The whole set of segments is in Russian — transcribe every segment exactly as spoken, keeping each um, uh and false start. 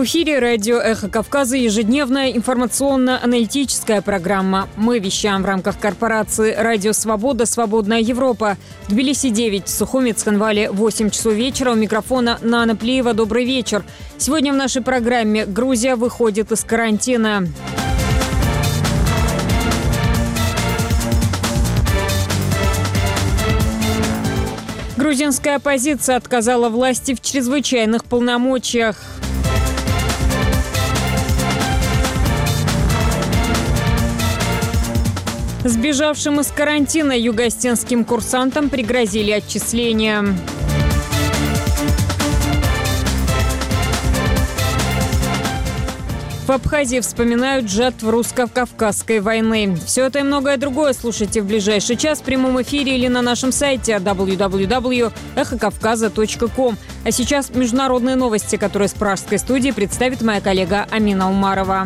В эфире радио «Эхо Кавказа» ежедневная информационно-аналитическая программа. Мы вещаем в рамках корпорации «Радио Свобода. Свободная Европа». В Тбилиси девять, в Сухуми, Цхинвале восемь часов вечера. У микрофона Нана Плиева. Добрый вечер. Сегодня в нашей программе Грузия выходит из карантина. Грузинская оппозиция отказала власти в чрезвычайных полномочиях. Сбежавшим из карантина юго-осетинским курсантам пригрозили отчисления. В Абхазии вспоминают жертв русско-кавказской войны. Все это и многое другое слушайте в ближайший час в прямом эфире или на нашем сайте дабл ю дабл ю дабл ю точка эхо кавказа точка ком. А сейчас международные новости, которые с пражской студии представит моя коллега Амина Умарова.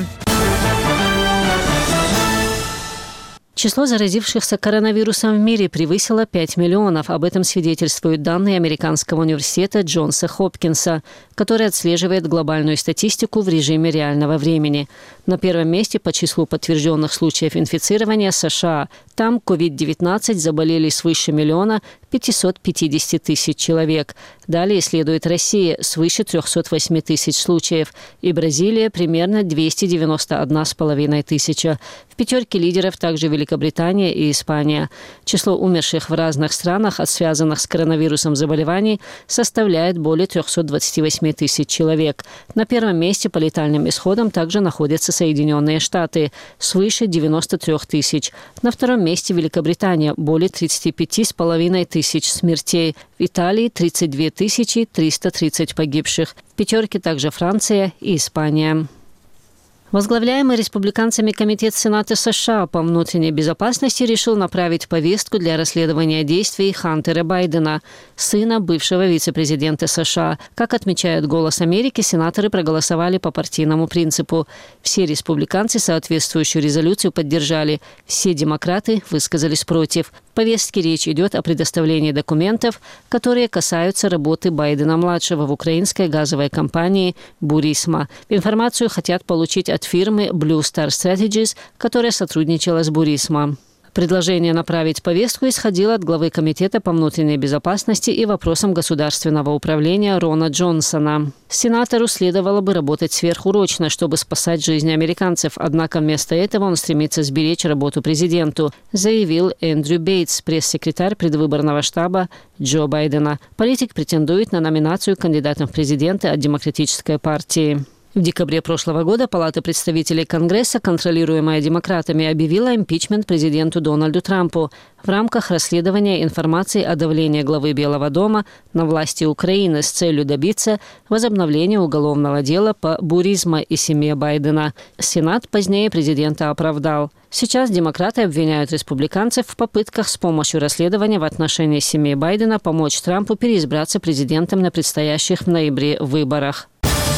Число заразившихся коронавирусом в мире превысило пять миллионов. Об этом свидетельствуют данные Американского университета Джонса Хопкинса, который отслеживает глобальную статистику в режиме реального времени. На первом месте по числу подтвержденных случаев инфицирования США. Там ковид девятнадцать заболели свыше миллиона пятисот пятидесяти тысяч человек. Далее следует Россия, свыше трехсот восьми тысяч случаев. И Бразилия примерно двести девяносто одна с половиной тысяча. В пятерке лидеров также Великобритания и Испания. Число умерших в разных странах от связанных с коронавирусом заболеваний составляет более трехсот двадцати восьми тысяч человек. На первом месте по летальным исходам также находятся Соединенные Штаты, свыше девяноста трёх тысяч. На втором месте Великобритания, более тридцати пяти с половиной тысяч смертей. В Италии тридцать две тысячи триста тридцать погибших. В пятерке также Франция и Испания. Возглавляемый республиканцами Комитет Сената США по внутренней безопасности решил направить повестку для расследования действий Хантера Байдена, сына бывшего вице-президента США. Как отмечает «Голос Америки», сенаторы проголосовали по партийному принципу. Все республиканцы соответствующую резолюцию поддержали. Все демократы высказались против. В повестке речь идет о предоставлении документов, которые касаются работы Байдена-младшего в украинской газовой компании «Бурисма». Информацию хотят получить от фирмы Blue Star Strategies, которая сотрудничала с «Бурисма». Предложение направить повестку исходило от главы Комитета по внутренней безопасности и вопросам государственного управления Рона Джонсона. Сенатору следовало бы работать сверхурочно, чтобы спасать жизни американцев, однако вместо этого он стремится сберечь работу президенту, заявил Эндрю Бейтс, пресс-секретарь предвыборного штаба Джо Байдена. Политик претендует на номинацию кандидатом в президенты от Демократической партии. В декабре прошлого года Палата представителей Конгресса, контролируемая демократами, объявила импичмент президенту Дональду Трампу в рамках расследования информации о давлении главы Белого дома на власти Украины с целью добиться возобновления уголовного дела по Бурисма и семье Байдена. Сенат позднее президента оправдал. Сейчас демократы обвиняют республиканцев в попытках с помощью расследования в отношении семьи Байдена помочь Трампу переизбраться президентом на предстоящих в ноябре выборах.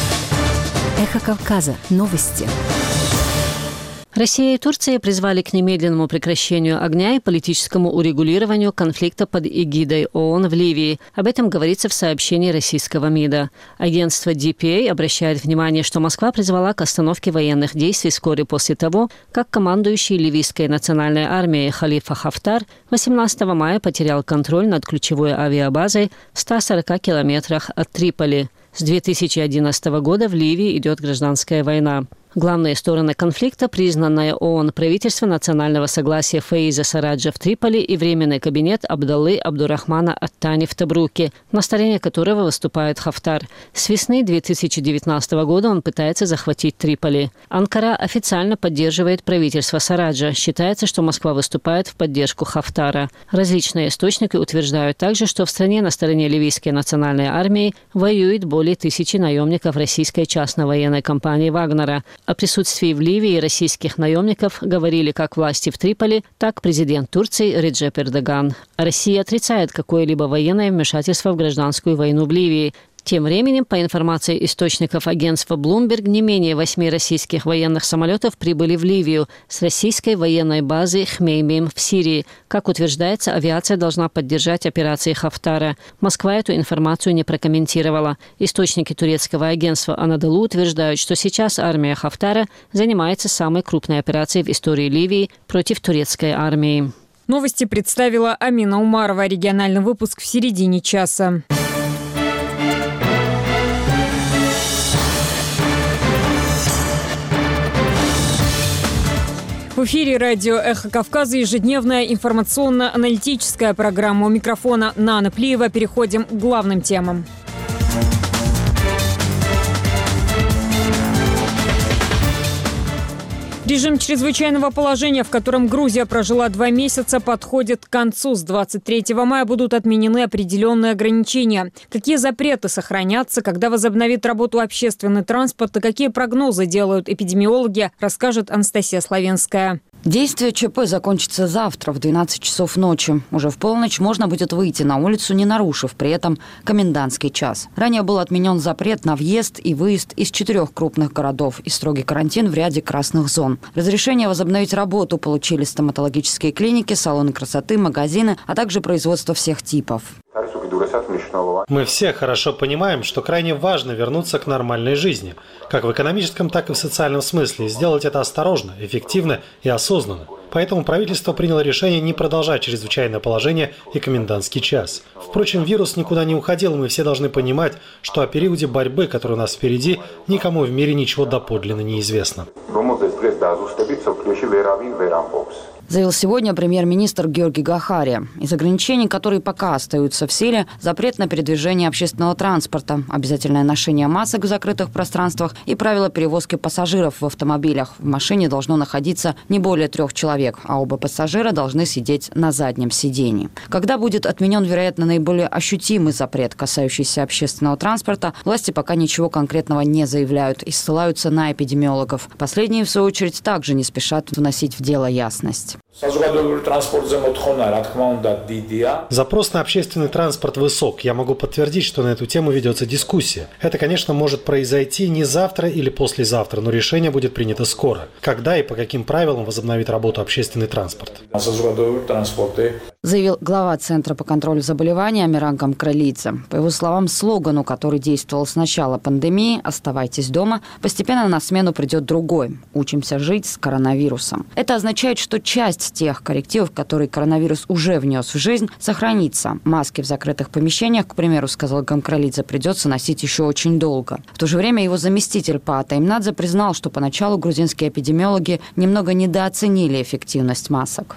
Эхо Кавказа. Новости. Россия и Турция призвали к немедленному прекращению огня и политическому урегулированию конфликта под эгидой ООН в Ливии. Об этом говорится в сообщении российского МИДа. Агентство ди пи эй обращает внимание, что Москва призвала к остановке военных действий вскоре после того, как командующий ливийской национальной армией Халифа Хафтар восемнадцатого мая потерял контроль над ключевой авиабазой в ста сорока километрах от Триполи. С две тысячи одиннадцатого года в Ливии идет гражданская война. Главные стороны конфликта – признанное ООН правительство национального согласия Фаиза Сараджа в Триполи и Временный кабинет Абдаллы Абдурахмана Ат-Тани в Табруке, на стороне которого выступает Хафтар. С весны две тысячи девятнадцатого года он пытается захватить Триполи. Анкара официально поддерживает правительство Сараджа. Считается, что Москва выступает в поддержку Хафтара. Различные источники утверждают также, что в стране на стороне ливийской национальной армии воюет более тысячи наемников российской частной военной компании «Вагнера». О присутствии в Ливии российских наемников говорили как власти в Триполи, так президент Турции Реджеп Эрдоган. Россия отрицает какое-либо военное вмешательство в гражданскую войну в Ливии. Тем временем, по информации источников агентства Bloomberg, не менее восьми российских военных самолетов прибыли в Ливию с российской военной базы Хмеймим в Сирии. Как утверждается, авиация должна поддержать операции Хафтара. Москва эту информацию не прокомментировала. Источники турецкого агентства Анадолу утверждают, что сейчас армия Хафтара занимается самой крупной операцией в истории Ливии против турецкой армии. Новости представила Амина Умарова. Региональный выпуск в середине часа. В эфире радио «Эхо Кавказа» ежедневная информационно-аналитическая программа. У микрофона Нана Плиева. Переходим к главным темам. Режим чрезвычайного положения, в котором Грузия прожила два месяца, подходит к концу. С двадцать третьего мая будут отменены определенные ограничения. Какие запреты сохранятся, когда возобновит работу общественный транспорт и какие прогнозы делают эпидемиологи, расскажет Анастасия Славенская. Действие ЧП закончится завтра в двенадцать часов ночи. Уже в полночь можно будет выйти на улицу, не нарушив при этом комендантский час. Ранее был отменен запрет на въезд и выезд из четырех крупных городов и строгий карантин в ряде красных зон. Разрешение возобновить работу получили стоматологические клиники, салоны красоты, магазины, а также производство всех типов. Мы все хорошо понимаем, что крайне важно вернуться к нормальной жизни, как в экономическом, так и в социальном смысле, и сделать это осторожно, эффективно и осознанно. Поэтому правительство приняло решение не продолжать чрезвычайное положение и комендантский час. Впрочем, вирус никуда не уходил, и мы все должны понимать, что о периоде борьбы, который у нас впереди, никому в мире ничего доподлинно не известно. Заявил сегодня премьер-министр Георгий Гахария. Из ограничений, которые пока остаются в силе, запрет на передвижение общественного транспорта, обязательное ношение масок в закрытых пространствах и правила перевозки пассажиров в автомобилях. В машине должно находиться не более трех человек, а оба пассажира должны сидеть на заднем сидении. Когда будет отменен, вероятно, наиболее ощутимый запрет, касающийся общественного транспорта, власти пока ничего конкретного не заявляют и ссылаются на эпидемиологов. Последние, в свою очередь, также не спешат вносить в дело ясность. Запрос на общественный транспорт высок. Я могу подтвердить, что на эту тему ведется дискуссия. Это, конечно, может произойти не завтра или послезавтра, но решение будет принято скоро. Когда и по каким правилам возобновит работу общественный транспорт? Заявил глава Центра по контролю заболеваний Амиран Гамкралидзе. По его словам, слогану, который действовал с начала пандемии «Оставайтесь дома», постепенно на смену придет другой «Учимся жить с коронавирусом». Это означает, что часть тех коррективов, которые коронавирус уже внес в жизнь, сохранится. Маски в закрытых помещениях, к примеру, сказал Гамкралидзе, придется носить еще очень долго. В то же время его заместитель Паата Имнадзе признал, что поначалу грузинские эпидемиологи немного недооценили эффективность масок.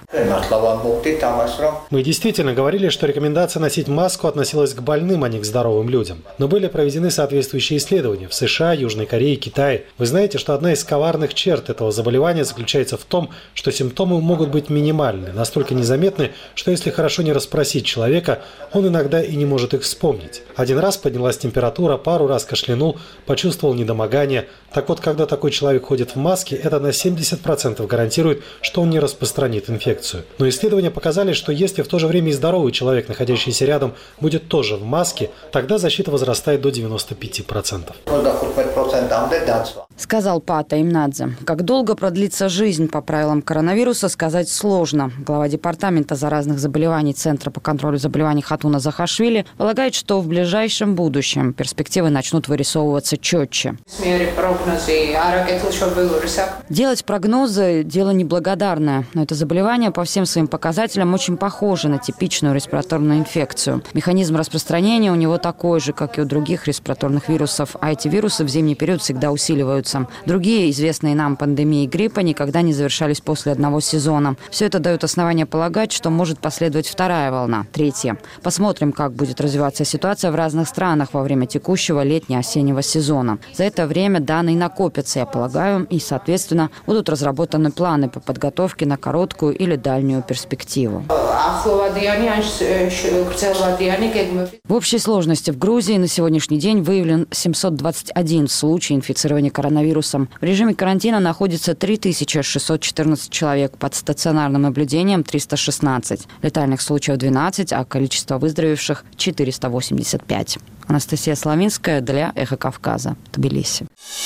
Мы действительно говорили, что рекомендация носить маску относилась к больным, а не к здоровым людям. Но были проведены соответствующие исследования в США, Южной Корее, Китае. Вы знаете, что одна из коварных черт этого заболевания заключается в том, что симптомы могут быть минимальны, настолько незаметны, что если хорошо не расспросить человека, он иногда и не может их вспомнить. Один раз поднялась температура, пару раз кашлянул, почувствовал недомогание. Так вот, когда такой человек ходит в маске, это на семьдесят процентов гарантирует, что он не распространит инфекцию. Но исследования показали, что если в то же время и здоровый человек, находящийся рядом, будет тоже в маске, тогда защита возрастает до девяноста пяти процентов. Сказал Паата Имнадзе. Как долго продлится жизнь по правилам коронавируса, сказать сложно. Глава департамента заразных заболеваний Центра по контролю заболеваний Хатуна Захашвили полагает, что в ближайшем будущем перспективы начнут вырисовываться четче. Делать прогнозы – дело неблагодарное, но это заболевание по всем своим показателям очень похоже на типичную респираторную инфекцию. Механизм распространения у него такой же, как и у других респираторных вирусов, а эти вирусы в зимний период всегда усиливаются. Другие известные нам пандемии гриппа никогда не завершались после одного сезона. Все это дает основание полагать, что может последовать вторая волна, третья. Посмотрим, как будет развиваться ситуация в разных странах во время текущего летне-осеннего сезона. За это время данные накопятся, я полагаю, и, соответственно, будут разработаны планы по подготовке на короткую или дальнюю перспективу. В общей сложности в Грузии на сегодняшний день выявлен семьсот двадцать один случай инфицирования коронавирусом. В режиме карантина находится три тысячи шестьсот четырнадцать человек, под стационарным наблюдением триста шестнадцать, летальных случаев двенадцать, а количество выздоровевших – четыреста восемьдесят пять. Анастасия Славинская для «Эхо Кавказа», Тбилиси.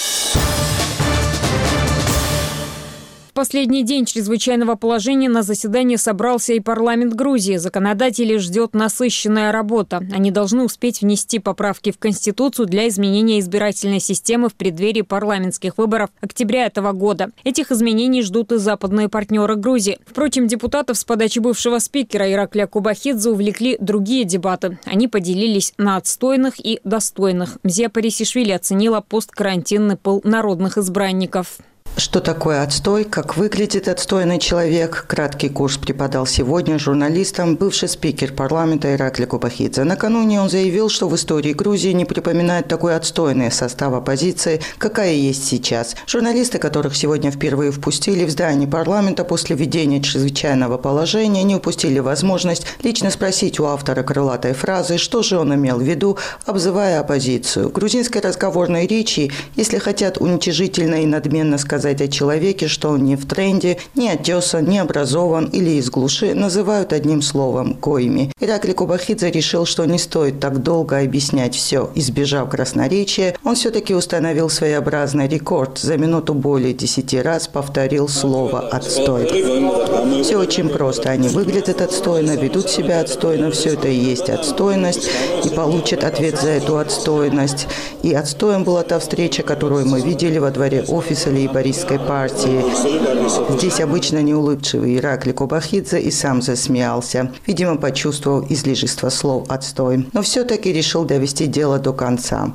В последний день чрезвычайного положения на заседании собрался и парламент Грузии. Законодателей ждет насыщенная работа. Они должны успеть внести поправки в Конституцию для изменения избирательной системы в преддверии парламентских выборов октября этого года. Этих изменений ждут и западные партнеры Грузии. Впрочем, депутатов с подачи бывшего спикера Иракля Кубахидзе увлекли другие дебаты. Они поделились на отстойных и достойных. Мзия Парисишвили оценила посткарантинный пыл народных избранников. Что такое отстой, как выглядит отстойный человек? Краткий курс преподал сегодня журналистам бывший спикер парламента Иракли Кубахидзе. Накануне он заявил, что в истории Грузии не припоминает такой отстойный состав оппозиции, какая есть сейчас. Журналисты, которых сегодня впервые впустили в здание парламента после введения чрезвычайного положения, не упустили возможность лично спросить у автора крылатой фразы, что же он имел в виду, обзывая оппозицию. В грузинской разговорной речи, если хотят уничижительно и надменно сказать о человеке, что он не в тренде, не отесан, не образован или из глуши, называют одним словом – коими. Иракли Кубахидзе решил, что не стоит так долго объяснять все. Избежав красноречия, он все-таки установил своеобразный рекорд. За минуту более десяти раз повторил слово «отстой». Все очень просто. Они выглядят отстойно, ведут себя отстойно. Все это и есть отстойность. И получат ответ за эту отстойность. И отстоем была та встреча, которую мы видели во дворе офиса лейбористской партии. Здесь обычно неулыбчивый Иракли Кубахидзе и сам засмеялся. Видимо, почувствовал излишество слов «отстой». Но все-таки решил довести дело до конца.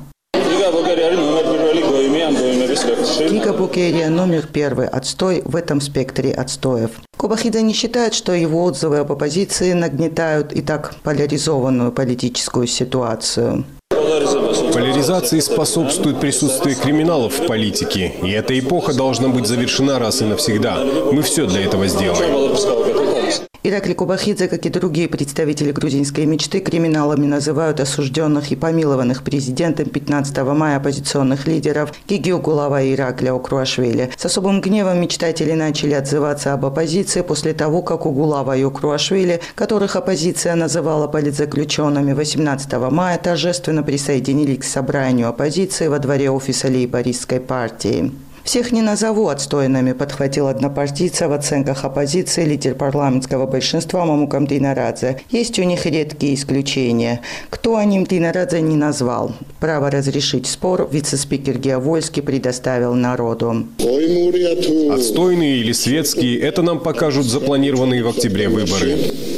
Гига Букерия номер первый отстой в этом спектре отстоев. Кубахидзе не считает, что его отзывы об оппозиции нагнетают и так поляризованную политическую ситуацию. Поляризации способствует присутствие криминалов в политике, и эта эпоха должна быть завершена раз и навсегда. Мы все для этого сделаем. Иракли Кубахидзе, как и другие представители грузинской мечты, криминалами называют осужденных и помилованных президентом пятнадцатого мая оппозиционных лидеров Гиги Угулова и Иракля Окруашвили. С особым гневом мечтатели начали отзываться об оппозиции после того, как Угулова и Окруашвили, которых оппозиция называла политзаключенными, восемнадцатого мая торжественно присоединились к собранию оппозиции во дворе офиса лейбористской партии. «Всех не назову отстойными», – подхватил однопартийца в оценках оппозиции лидер парламентского большинства Мамукам Динарадзе. Есть у них редкие исключения. Кто о ним Динарадзе не назвал? Право разрешить спор вице-спикер Геовольский предоставил народу. Отстойные или светские – это нам покажут запланированные в октябре выборы.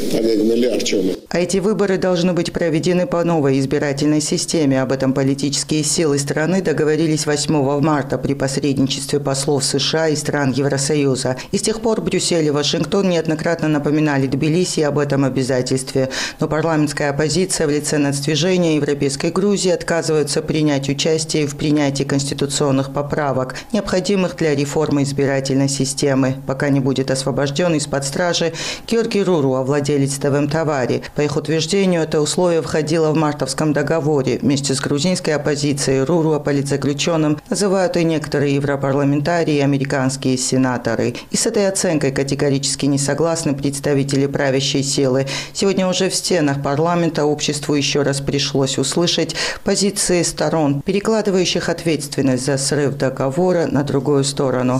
А эти выборы должны быть проведены по новой избирательной системе. Об этом политические силы страны договорились восьмого марта при посредничестве послов США и стран Евросоюза. И с тех пор Брюссель и Вашингтон неоднократно напоминали Тбилиси об этом обязательстве. Но парламентская оппозиция в лице нацдвижения Европейской Грузии отказывается принять участие в принятии конституционных поправок, необходимых для реформы избирательной системы, пока не будет освобожден из-под стражи Георгий Руруа, владелец ТВМ Тавари. По их утверждению, это условие входило в мартовском договоре. Вместе с грузинской оппозицией Руруа политзаключенным называют и некоторые европарламентарии и американские сенаторы. И с этой оценкой категорически не согласны представители правящей силы. Сегодня уже в стенах парламента обществу еще раз пришлось услышать позиции сторон, перекладывающих ответственность за срыв договора на другую сторону.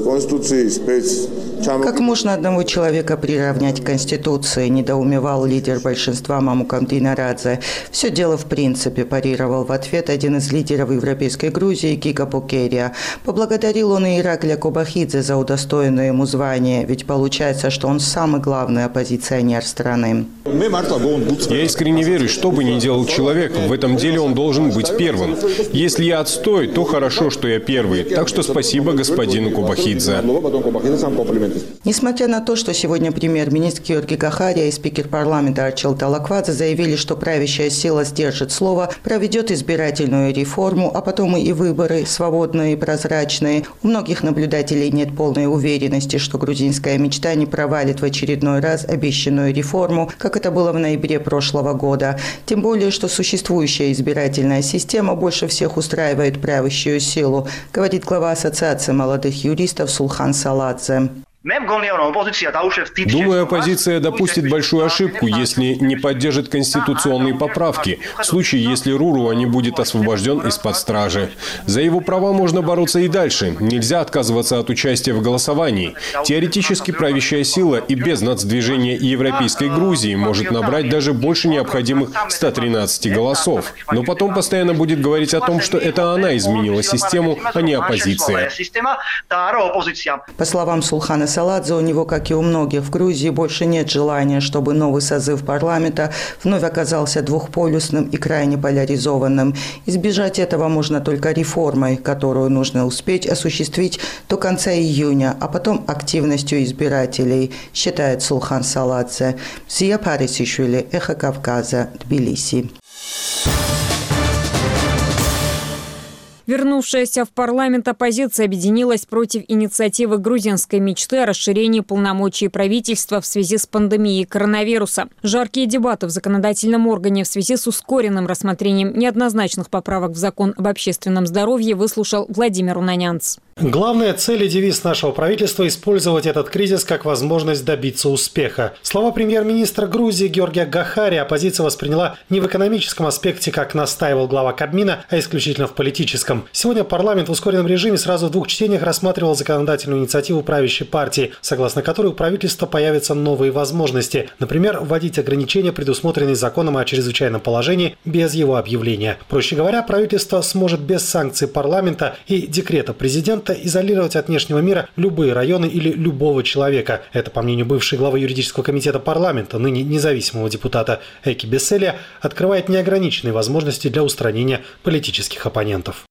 Как можно одного человека приравнять к Конституции, недоумевал лидер большинства Мамукам Динарадзе. Все дело в принципе, парировал в ответ один из лидеров Европейской Грузии Гига Букерия. Поблагодарил он и Иракля Кубахидзе за удостоенное ему звание, ведь получается, что он самый главный оппозиционер страны. Я искренне верю, что бы ни делал человек, в этом деле он должен быть первым. Если я отстой, то хорошо, что я первый. Так что спасибо господину Кубахидзе. Несмотря на то, что сегодня премьер-министр Георгий Гахария и спикер парламента Арчил Талаквадзе заявили, что правящая сила сдержит слово, проведет избирательную реформу, а потом и выборы свободные и прозрачные, у многих наблюдателей нет полной уверенности, что грузинская мечта не провалит в очередной раз обещанную реформу, как это было в ноябре прошлого года. Тем более, что существующая избирательная система больше всех устраивает правящую силу, говорит глава Ассоциации молодых юристов Сулхан Саладзе. Думаю, оппозиция допустит большую ошибку, если не поддержит конституционные поправки, в случае, если Руруа не будет освобожден из-под стражи. За его права можно бороться и дальше. Нельзя отказываться от участия в голосовании. Теоретически правящая сила и без нацдвижения Европейской Грузии может набрать даже больше необходимых ста тринадцати голосов. Но потом постоянно будет говорить о том, что это она изменила систему, а не оппозиция. По словам Сулхана Саладзе, у него, как и у многих в Грузии, больше нет желания, чтобы новый созыв парламента вновь оказался двухполюсным и крайне поляризованным. Избежать этого можно только реформой, которую нужно успеть осуществить до конца июня, а потом активностью избирателей, считает Сулхан Саладзе. Зия Парисишвили, Эхо Кавказа, Тбилиси. Вернувшаяся в парламент оппозиция объединилась против инициативы грузинской мечты о расширении полномочий правительства в связи с пандемией коронавируса. Жаркие дебаты в законодательном органе в связи с ускоренным рассмотрением неоднозначных поправок в закон об общественном здоровье выслушал Владимир Унанянц. Главная цель и девиз нашего правительства – использовать этот кризис как возможность добиться успеха. Слова премьер-министра Грузии Георгия Гахария оппозиция восприняла не в экономическом аспекте, как настаивал глава Кабмина, а исключительно в политическом. Сегодня парламент в ускоренном режиме сразу в двух чтениях рассматривал законодательную инициативу правящей партии, согласно которой у правительства появятся новые возможности. Например, вводить ограничения, предусмотренные законом о чрезвычайном положении, без его объявления. Проще говоря, правительство сможет без санкций парламента и декрета президента изолировать от внешнего мира любые районы или любого человека. Это, по мнению бывшей главы юридического комитета парламента, ныне независимого депутата Эки Беселия, открывает неограниченные возможности для устранения политических оппонентов.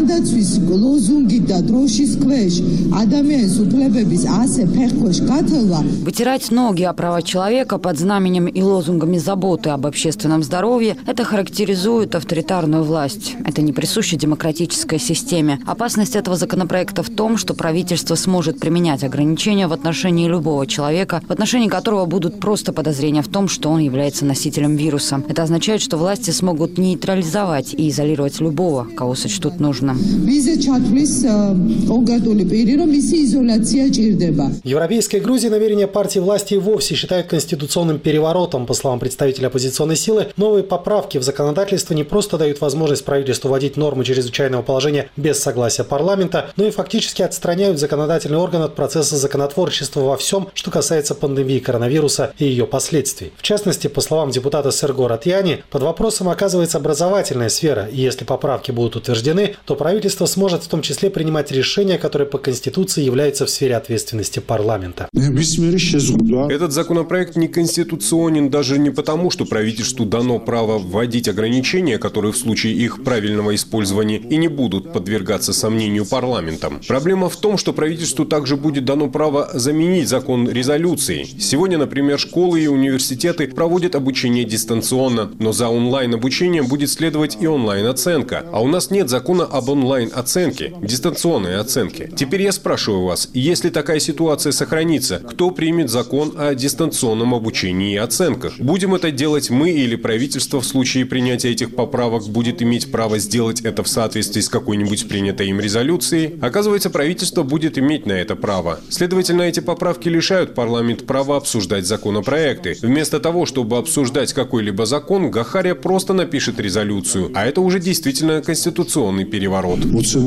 Вытирать ноги о права человека под знаменем и лозунгами заботы об общественном здоровье – это характеризует авторитарную власть. Это не присуще демократической системе. Опасность этого законопроекта в том, что правительство сможет применять ограничения в отношении любого человека, в отношении которого будут просто подозрения в том, что он является носителем вируса. Это означает, что власти смогут нейтрализовать и изолировать любого, кого сочтут нужным. Европейская Грузия намерения партии власти и вовсе считают конституционным переворотом. По словам представителя оппозиционной силы, новые поправки в законодательство не просто дают возможность правительству вводить нормы чрезвычайного положения без согласия парламента, но и фактически отстраняют законодательный орган от процесса законотворчества во всем, что касается пандемии коронавируса и ее последствий. В частности, по словам депутата Серго Ратьяни, под вопросом оказывается образовательная сфера, и если поправки будут утверждены, то правительство сможет в том числе принимать решения, которые по Конституции являются в сфере ответственности парламента. Этот законопроект не конституционен даже не потому, что правительству дано право вводить ограничения, которые в случае их правильного использования и не будут подвергаться сомнению парламента. Проблема в том, что правительству также будет дано право заменить закон резолюцией. Сегодня, например, школы и университеты проводят обучение дистанционно, но за онлайн-обучением будет следовать и онлайн-оценка. А у нас нет закона об онлайн-оценке, дистанционной оценке. Теперь я спрашиваю вас, если такая ситуация сохранится, кто примет закон о дистанционном обучении и оценках? Будем это делать мы или правительство в случае принятия этих поправок будет иметь право сделать это в соответствии с какой-нибудь принятой им резолюцией? Оказывается, правительство будет иметь на это право. Следовательно, эти поправки лишают парламент права обсуждать законопроекты. Вместо того, чтобы обсуждать какой-либо закон, Гахария просто напишет резолюцию. А это уже действительно конституционный переворот.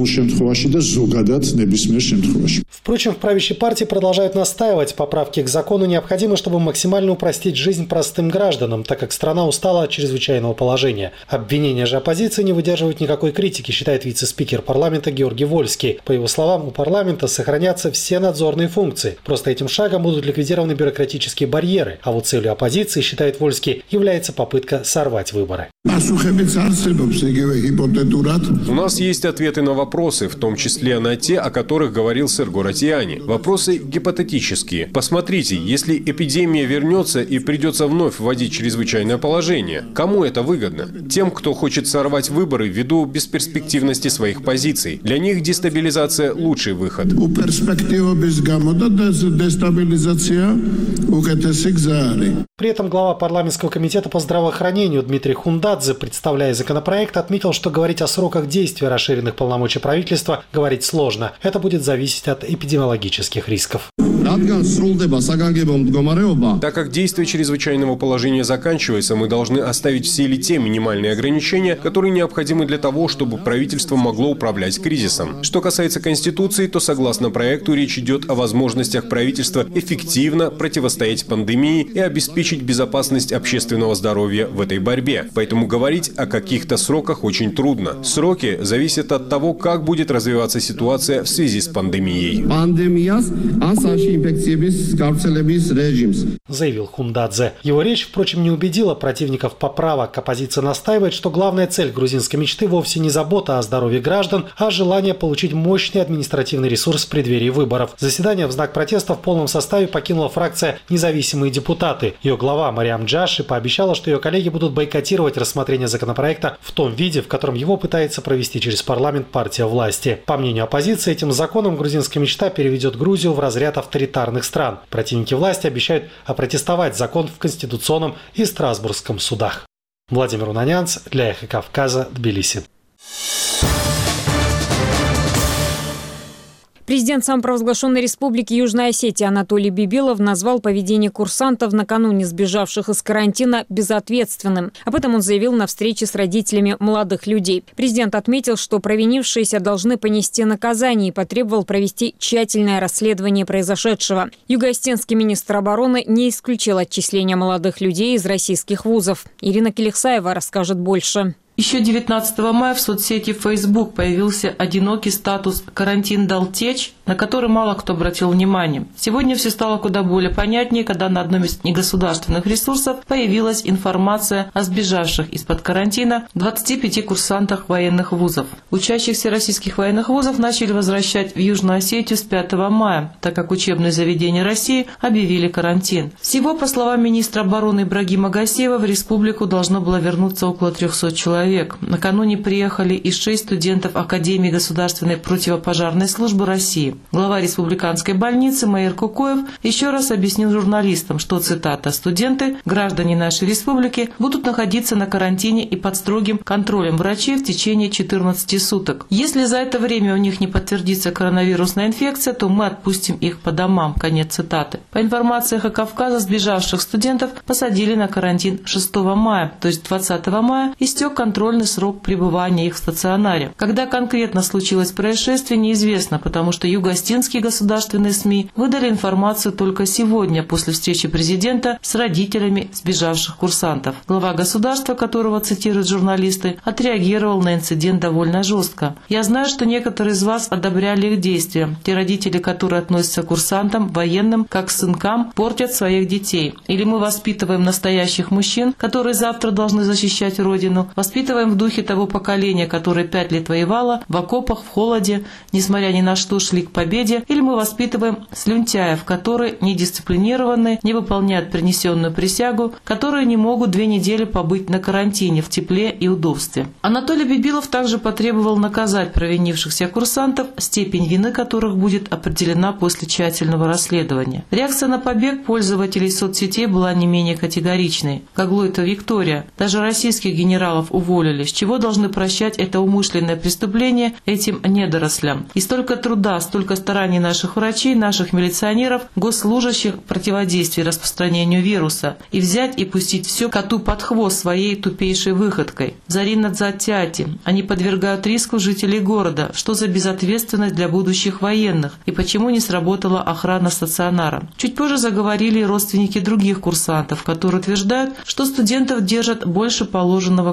Впрочем, в правящей партии продолжают настаивать. Поправки к закону необходимы, чтобы максимально упростить жизнь простым гражданам, так как страна устала от чрезвычайного положения. Обвинения же оппозиции не выдерживают никакой критики, считает вице-спикер парламента Георгий Вольский. По его словам, у парламента сохранятся все надзорные функции. Просто этим шагом будут ликвидированы бюрократические барьеры. А вот целью оппозиции, считает Вольский, является попытка сорвать выборы. У нас есть ответы на вопросы, в том числе на те, о которых говорил сэр Горотиани. Вопросы гипотетические. Посмотрите, если эпидемия вернется и придется вновь вводить чрезвычайное положение, кому это выгодно? Тем, кто хочет сорвать выборы ввиду бесперспективности своих позиций. Для них дестабилизация – лучший выход. При этом глава парламентского комитета по здравоохранению Дмитрий Хундадзе, представляя законопроект, отметил, что говорить о сроках действия расширенных полномочий правительства говорить сложно. Это будет зависеть от эпидемиологических рисков. Так как действие чрезвычайного положения заканчивается, мы должны оставить в силе те минимальные ограничения, которые необходимы для того, чтобы правительство могло управлять кризисом. Что касается Конституции, то согласно проекту речь идет о возможностях правительства эффективно противостоять пандемии и обеспечить безопасность общественного здоровья в этой борьбе. Поэтому говорить о каких-то сроках очень трудно. Сроки зависят от того, как будет развиваться ситуация в связи с пандемией. Заявил Хундадзе. Его речь, впрочем, не убедила противников поправок. Оппозиция настаивает, что главная цель грузинской мечты вовсе не забота о здоровье граждан, а желание получить мощный административный ресурс в преддверии выборов. Заседание в знак протеста в полном составе покинула фракция «Независимые депутаты». Ее глава Мариам Джаши пообещала, что ее коллеги будут бойкотировать рассмотрение законопроекта в том виде, в котором его пытается провести через парламент партия власти. По мнению оппозиции, этим законом грузинская мечта переведет Грузию в разряд авторитарных стран. Противники власти обещают опротестовать закон в Конституционном и Страсбургском судах. Владимир Унанянц для Эхо Кавказа, Тбилиси. Президент самопровозглашенной республики Южная Осетия Анатолий Бибилов назвал поведение курсантов накануне сбежавших из карантина безответственным. Об этом он заявил на встрече с родителями молодых людей. Президент отметил, что провинившиеся должны понести наказание и потребовал провести тщательное расследование произошедшего. Юго-осетинский министр обороны не исключил отчисления молодых людей из российских вузов. Ирина Келихсаева расскажет больше. Еще девятнадцатого мая в соцсети Facebook появился одинокий статус «Карантин дал течь», на который мало кто обратил внимание. Сегодня все стало куда более понятнее, когда на одном из негосударственных ресурсов появилась информация о сбежавших из-под карантина двадцати пяти курсантах военных вузов. Учащихся российских военных вузов начали возвращать в Южную Осетию с пятого мая, так как учебные заведения России объявили карантин. Всего, по словам министра обороны Ибрагима Гасеева, в республику должно было вернуться около трехсот человек. Накануне приехали и шесть студентов Академии государственной противопожарной службы России. Глава республиканской больницы Маир Кукоев еще раз объяснил журналистам, что, цитата, «студенты, граждане нашей республики, будут находиться на карантине и под строгим контролем врачей в течение четырнадцати суток. Если за это время у них не подтвердится коронавирусная инфекция, то мы отпустим их по домам». Конец цитаты. По информации Эхо Кавказа, сбежавших студентов посадили на карантин шестого мая, то есть двадцатого мая истек контроль контрольный срок пребывания их в стационаре. Когда конкретно случилось происшествие, неизвестно, потому что юго-осетинские государственные СМИ выдали информацию только сегодня, после встречи президента с родителями сбежавших курсантов. Глава государства, которого цитируют журналисты, отреагировал на инцидент довольно жестко. «Я знаю, что некоторые из вас одобряли их действия. Те родители, которые относятся к курсантам, военным, как к сынкам, портят своих детей. Или мы воспитываем настоящих мужчин, которые завтра должны защищать Родину, воспитываем в духе того поколения, которое пять лет воевало в окопах, в холоде, несмотря ни на что шли к победе, или мы воспитываем слюнтяев, которые недисциплинированы, не выполняют принесенную присягу, которые не могут две недели побыть на карантине в тепле и удобстве». Анатолий Бибилов также потребовал наказать провинившихся курсантов, степень вины которых будет определена после тщательного расследования. Реакция на побег пользователей соцсетей была не менее категоричной. Гаглойта Виктория: даже российских генералов уволили. С чего должны прощать это умышленное преступление этим недорослям? И столько труда, столько стараний наших врачей, наших милиционеров, госслужащих в противодействии распространению вируса. И взять и пустить все коту под хвост своей тупейшей выходкой. Зарина Дзатяти. Они подвергают риску жителей города. Что за безответственность для будущих военных? И почему не сработала охрана стационара? Чуть позже заговорили и родственники других курсантов, которые утверждают, что студентов держат больше положенного карантина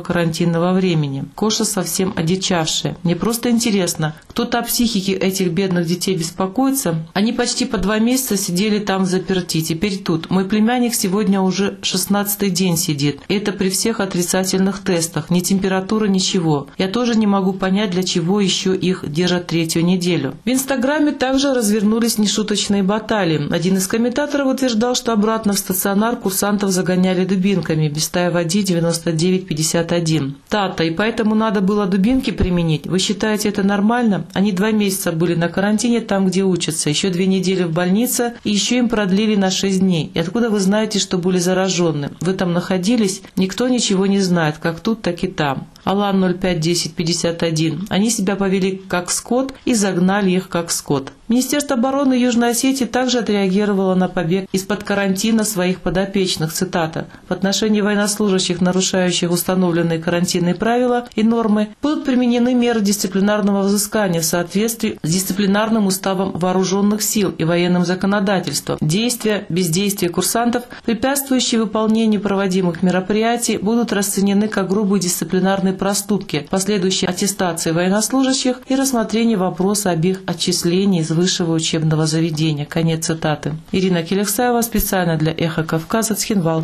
карантинного времени. Коша совсем одичавшая. Мне просто интересно, кто-то о психике этих бедных детей беспокоится? Они почти по два месяца сидели там взаперти, теперь тут. Мой племянник сегодня уже шестнадцатый день сидит. Это при всех отрицательных тестах, ни температура, ничего. Я тоже не могу понять, для чего еще их держат третью неделю. В Инстаграме также развернулись нешуточные баталии. Один из комментаторов утверждал, что обратно в стационар курсантов загоняли дубинками. Бестая Вади девяносто девять пятьдесят один. Тата, и поэтому надо было дубинки применить? Вы считаете это нормально? Они два месяца были на карантине там, где учатся, еще две недели в больнице, и еще им продлили на шесть дней. И откуда вы знаете, что были заражены? Вы там находились? Никто ничего не знает, как тут, так и там. Алан ноль пять десять пятьдесят один. Они себя повели как скот и загнали их как скот. Министерство обороны Южной Осетии также отреагировало на побег из-под карантина своих подопечных. Цитата. В отношении военнослужащих, нарушающих установленные карантинные правила и нормы, будут применены меры дисциплинарного взыскания в соответствии с дисциплинарным уставом вооруженных сил и военным законодательством. Действия, бездействие курсантов, препятствующие выполнению проводимых мероприятий, будут расценены как грубые дисциплинарные проступки, последующей аттестации военнослужащих и рассмотрение вопроса об их отчислении из высшего учебного заведения. Конец цитаты. Ирина Келексаева специально для «Эхо Кавказа», Цхинвал.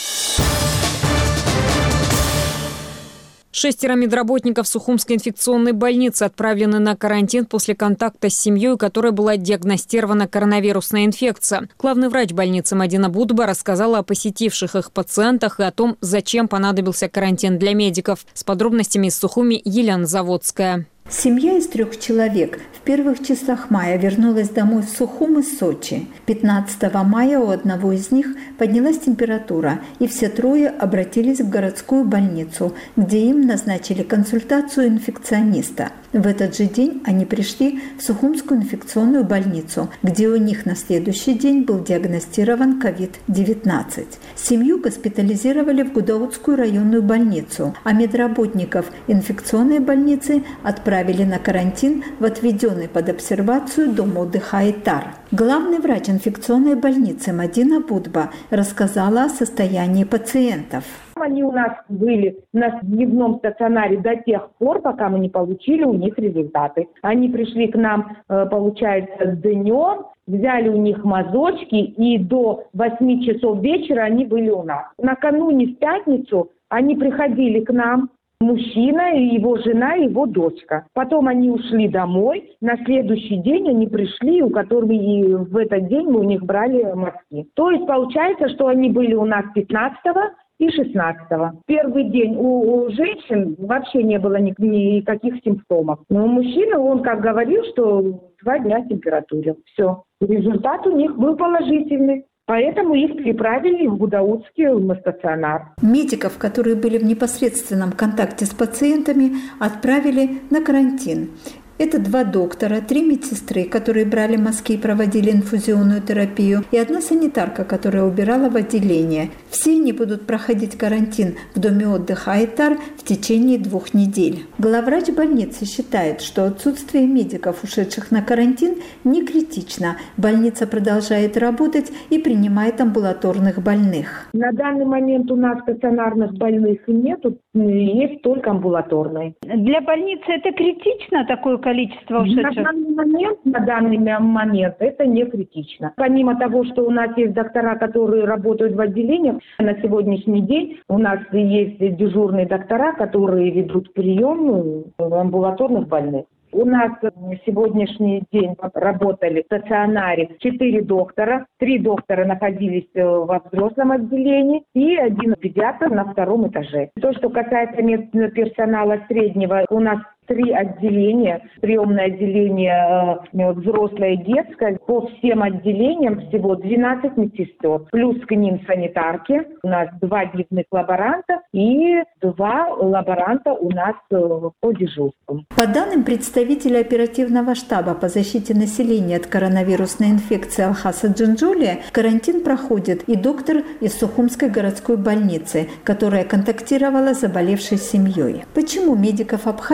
Шестеро медработников Сухумской инфекционной больницы отправлены на карантин после контакта с семьей, у которой была диагностирована коронавирусная инфекция. Главный врач больницы Мадина Будба рассказала о посетивших их пациентах и о том, зачем понадобился карантин для медиков. С подробностями из Сухуми Елена Заводская. Семья из трех человек в первых числах мая вернулась домой в Сухум из Сочи. пятнадцатого мая у одного из них поднялась температура, и все трое обратились в городскую больницу, где им назначили консультацию инфекциониста. В этот же день они пришли в Сухумскую инфекционную больницу, где у них на следующий день был диагностирован ковид девятнадцать. Семью госпитализировали в Гудаутскую районную больницу, а медработников инфекционной больницы отправили на карантин в отведенный под обсервацию дом отдыха Айтар. Главный врач инфекционной больницы Мадина Будба рассказала о состоянии пациентов. Они у нас были на дневном стационаре до тех пор, пока мы не получили у них результаты. Они пришли к нам, получается, днем, взяли у них мазочки, и до восьми часов вечера они были у нас. Накануне в пятницу они приходили к нам, мужчина, его жена, его дочка. Потом они ушли домой. На следующий день они пришли, у которых и в этот день мы у них брали мазки. То есть получается, что они были у нас пятнадцатого и шестнадцатого. Первый день у, у женщин вообще не было ни, никаких симптомов. Но у мужчины, он как говорил, что два дня температура. Все. Результат у них был положительный. Поэтому их переправили в Гудаутский стационар. Медиков, которые были в непосредственном контакте с пациентами, отправили на карантин. Это два доктора, три медсестры, которые брали мазки и проводили инфузионную терапию, и одна санитарка, которая убирала в отделение. Все они будут проходить карантин в доме отдыха Айтар в течение двух недель. Главврач больницы считает, что отсутствие медиков, ушедших на карантин, не критично. Больница продолжает работать и принимает амбулаторных больных. На данный момент у нас стационарных больных нет, есть только амбулаторные. Для больницы это критично, такое количество? Количество ушедших? На данный момент, на данный момент это не критично. Помимо того, что у нас есть доктора, которые работают в отделениях, на сегодняшний день у нас есть дежурные доктора, которые ведут прием амбулаторных больных. У нас на сегодняшний день работали в стационаре четыре доктора. Три доктора находились во взрослом отделении и один педиатр на втором этаже. То, что касается медперсонала среднего, у нас три отделения, приемное отделение, э, взрослое и детское. По всем отделениям всего двенадцать медсестер. Плюс к ним санитарки. У нас два дневных лаборанта и два лаборанта у нас э, по дежурству. По данным представителя оперативного штаба по защите населения от коронавирусной инфекции Алхаса Джинджулия, карантин проходит и доктор из Сухумской городской больницы, которая контактировала с заболевшей семьей. Почему медиков Абхазии, которые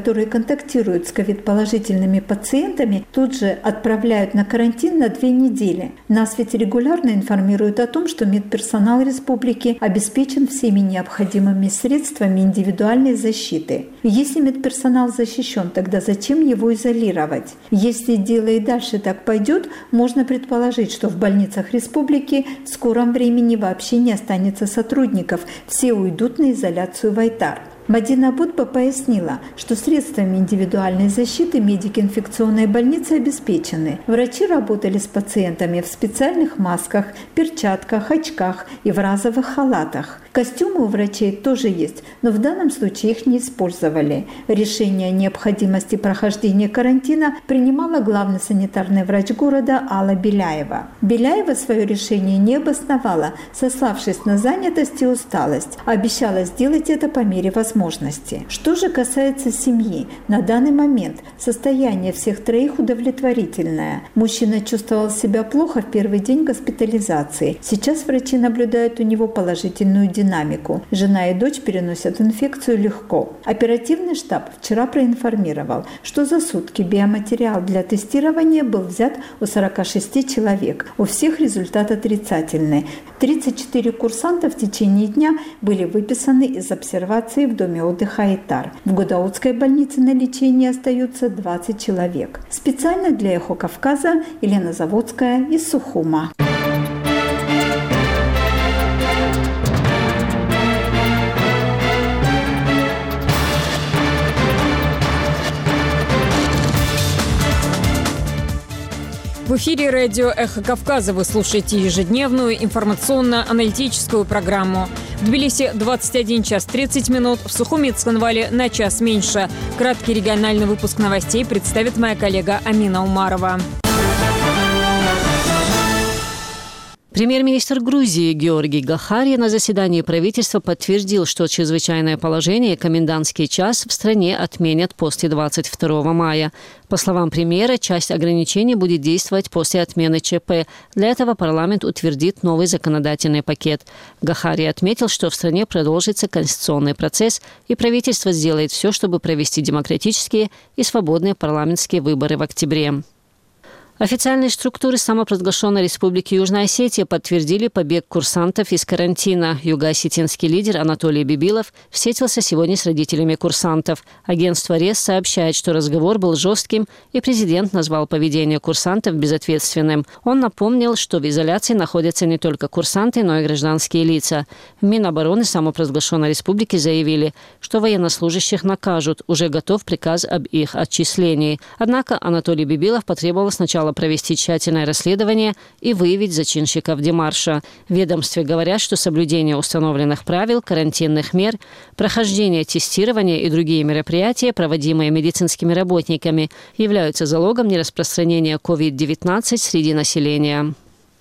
которые контактируют с ковид-положительными пациентами, тут же отправляют на карантин на две недели. Нас ведь регулярно информируют о том, что медперсонал республики обеспечен всеми необходимыми средствами индивидуальной защиты. Если медперсонал защищен, тогда зачем его изолировать? Если дело и дальше так пойдет, можно предположить, что в больницах республики в скором времени вообще не останется сотрудников, все уйдут на изоляцию в Айтар. Мадина Будба пояснила, что средствами индивидуальной защиты медики инфекционной больницы обеспечены. Врачи работали с пациентами в специальных масках, перчатках, очках и в разовых халатах. Костюмы у врачей тоже есть, но в данном случае их не использовали. Решение о необходимости прохождения карантина принимала главный санитарный врач города Алла Беляева. Беляева свое решение не обосновала, сославшись на занятость и усталость. Обещала сделать это по мере возможности. Что же касается семьи, на данный момент состояние всех троих удовлетворительное. Мужчина чувствовал себя плохо в первый день госпитализации. Сейчас врачи наблюдают у него положительную динамику. Жена и дочь переносят инфекцию легко. Оперативный штаб вчера проинформировал, что за сутки биоматериал для тестирования был взят у сорока шести человек. У всех результат отрицательный. тридцать четыре курсанта в течение дня были выписаны из обсервации в доме отдыха Айтар. В Гудаутской больнице на лечении остаются двадцать человек. Специально для «Эхо Кавказа» Елена Заводская из Сухума. В эфире радио «Эхо Кавказа» вы слушаете ежедневную информационно-аналитическую программу. В Тбилиси двадцать один час тридцать минут, в Сухуми и Цхинвале на час меньше. Краткий региональный выпуск новостей представит моя коллега Амина Умарова. Премьер-министр Грузии Георгий Гахария на заседании правительства подтвердил, что чрезвычайное положение и комендантский час в стране отменят после двадцать второго мая. По словам премьера, часть ограничений будет действовать после отмены ЧП. Для этого парламент утвердит новый законодательный пакет. Гахария отметил, что в стране продолжится конституционный процесс, и правительство сделает все, чтобы провести демократические и свободные парламентские выборы в октябре. Официальные структуры самопровозглашенной Республики Южная Осетия подтвердили побег курсантов из карантина. Юго-осетинский лидер Анатолий Бибилов встретился сегодня с родителями курсантов. Агентство РЕС сообщает, что разговор был жестким, и президент назвал поведение курсантов безответственным. Он напомнил, что в изоляции находятся не только курсанты, но и гражданские лица. В Минобороны самопровозглашенной республики заявили, что военнослужащих накажут. Уже готов приказ об их отчислении. Однако Анатолий Бибилов потребовал сначала провести тщательное расследование и выявить зачинщиков демарша. В ведомстве говорят, что соблюдение установленных правил, карантинных мер, прохождение тестирования и другие мероприятия, проводимые медицинскими работниками, являются залогом нераспространения ковид девятнадцать среди населения.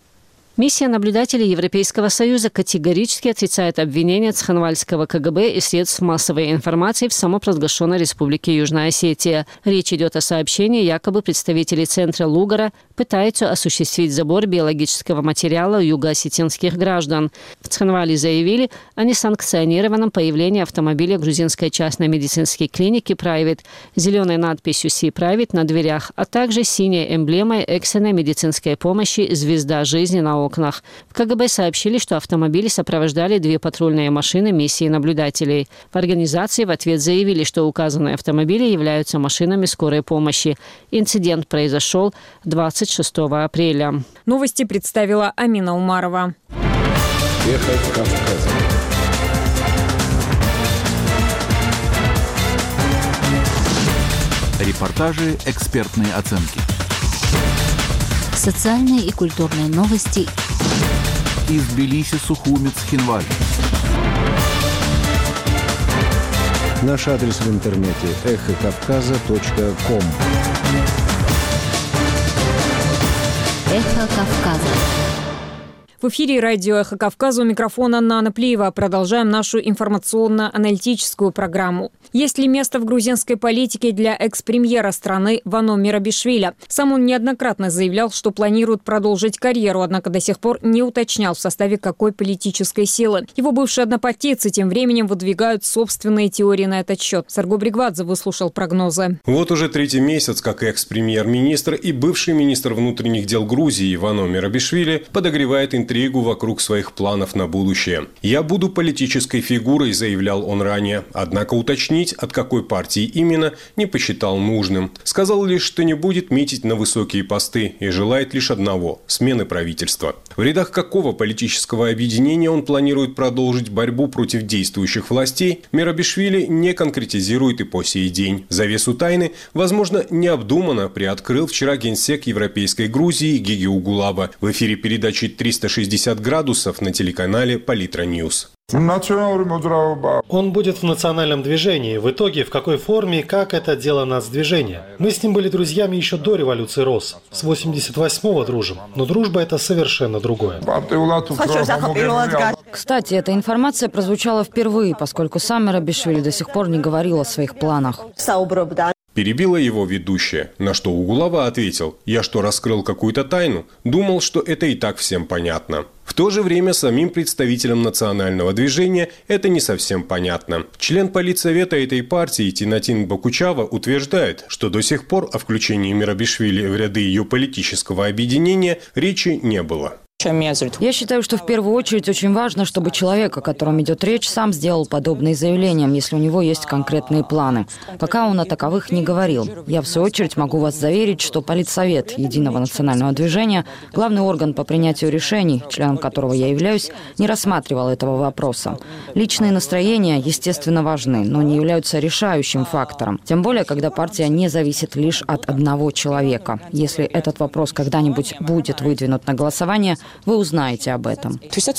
Миссия наблюдателей Европейского Союза категорически отрицает обвинения Цхинвальского КГБ и средств массовой информации в самопровозглашенной Республике Южная Осетия. Речь идет о сообщении, якобы представители центра Лугара пытаются осуществить забор биологического материала у юго-осетинских граждан. В Цхинвале заявили о несанкционированном появлении автомобиля грузинской частной медицинской клиники «Private» с зеленой надписью «Си Private» на дверях, а также синей эмблемой экстренной медицинской помощи «Звезда жизни» на окнах. В КГБ сообщили, что автомобили сопровождали две патрульные машины миссии наблюдателей. В организации в ответ заявили, что указанные автомобили являются машинами скорой помощи. Инцидент произошел двадцать шестого апреля. Новости представила Амина Умарова. Эхо Кавказа. Репортажи, экспертные оценки. Социальные и культурные новости. Из Тбилиси, Сухуми, Цхинваль. Наш адрес в интернете эхо кавказа точка ком. Эхо Кавказа. В эфире радио «Эхо Кавказа», у микрофона Нана Плиева. Продолжаем нашу информационно-аналитическую программу. Есть ли место в грузинской политике для экс-премьера страны Вано Мерабишвили? Сам он неоднократно заявлял, что планирует продолжить карьеру, однако до сих пор не уточнял, в составе какой политической силы. Его бывшие однопартийцы тем временем выдвигают собственные теории на этот счет. Серго Бригвадзе выслушал прогнозы. Вот уже третий месяц, как экс-премьер-министр и бывший министр внутренних дел Грузии Вано Мерабишвили подогревает интригу вокруг своих планов на будущее. «Я буду политической фигурой», – заявлял он ранее. Однако уточнить, от какой партии именно, не посчитал нужным. Сказал лишь, что не будет метить на высокие посты и желает лишь одного – смены правительства. В рядах какого политического объединения он планирует продолжить борьбу против действующих властей, Мерабишвили не конкретизирует и по сей день. Завесу тайны, возможно, необдуманно приоткрыл вчера генсек Европейской Грузии Гиги Угулаба в эфире передачи триста шестьдесят градусов на телеканале Политра Ньюс. Он будет в национальном движении. В итоге, в какой форме и как — это дело нацдвижения. Мы с ним были друзьями еще до революции РОС. С восемьдесят восьмого дружим. Но дружба — это совершенно другое. Кстати, эта информация прозвучала впервые, поскольку сам Мерабишвили до сих пор не говорил о своих планах. Перебила его ведущая, на что Угулава ответил: «Я что, раскрыл какую-то тайну? Думал, что это и так всем понятно». В то же время самим представителям национального движения это не совсем понятно. Член политсовета этой партии Тинатин Бакучава утверждает, что до сих пор о включении Мерабишвили в ряды ее политического объединения речи не было. Я считаю, что в первую очередь очень важно, чтобы человек, о котором идет речь, сам сделал подобные заявления, если у него есть конкретные планы. Пока он о таковых не говорил. Я, в свою очередь, могу вас заверить, что Политсовет Единого национального движения, главный орган по принятию решений, членом которого я являюсь, не рассматривал этого вопроса. Личные настроения, естественно, важны, но не являются решающим фактором. Тем более, когда партия не зависит лишь от одного человека. Если этот вопрос когда-нибудь будет выдвинут на голосование, вы узнаете об этом.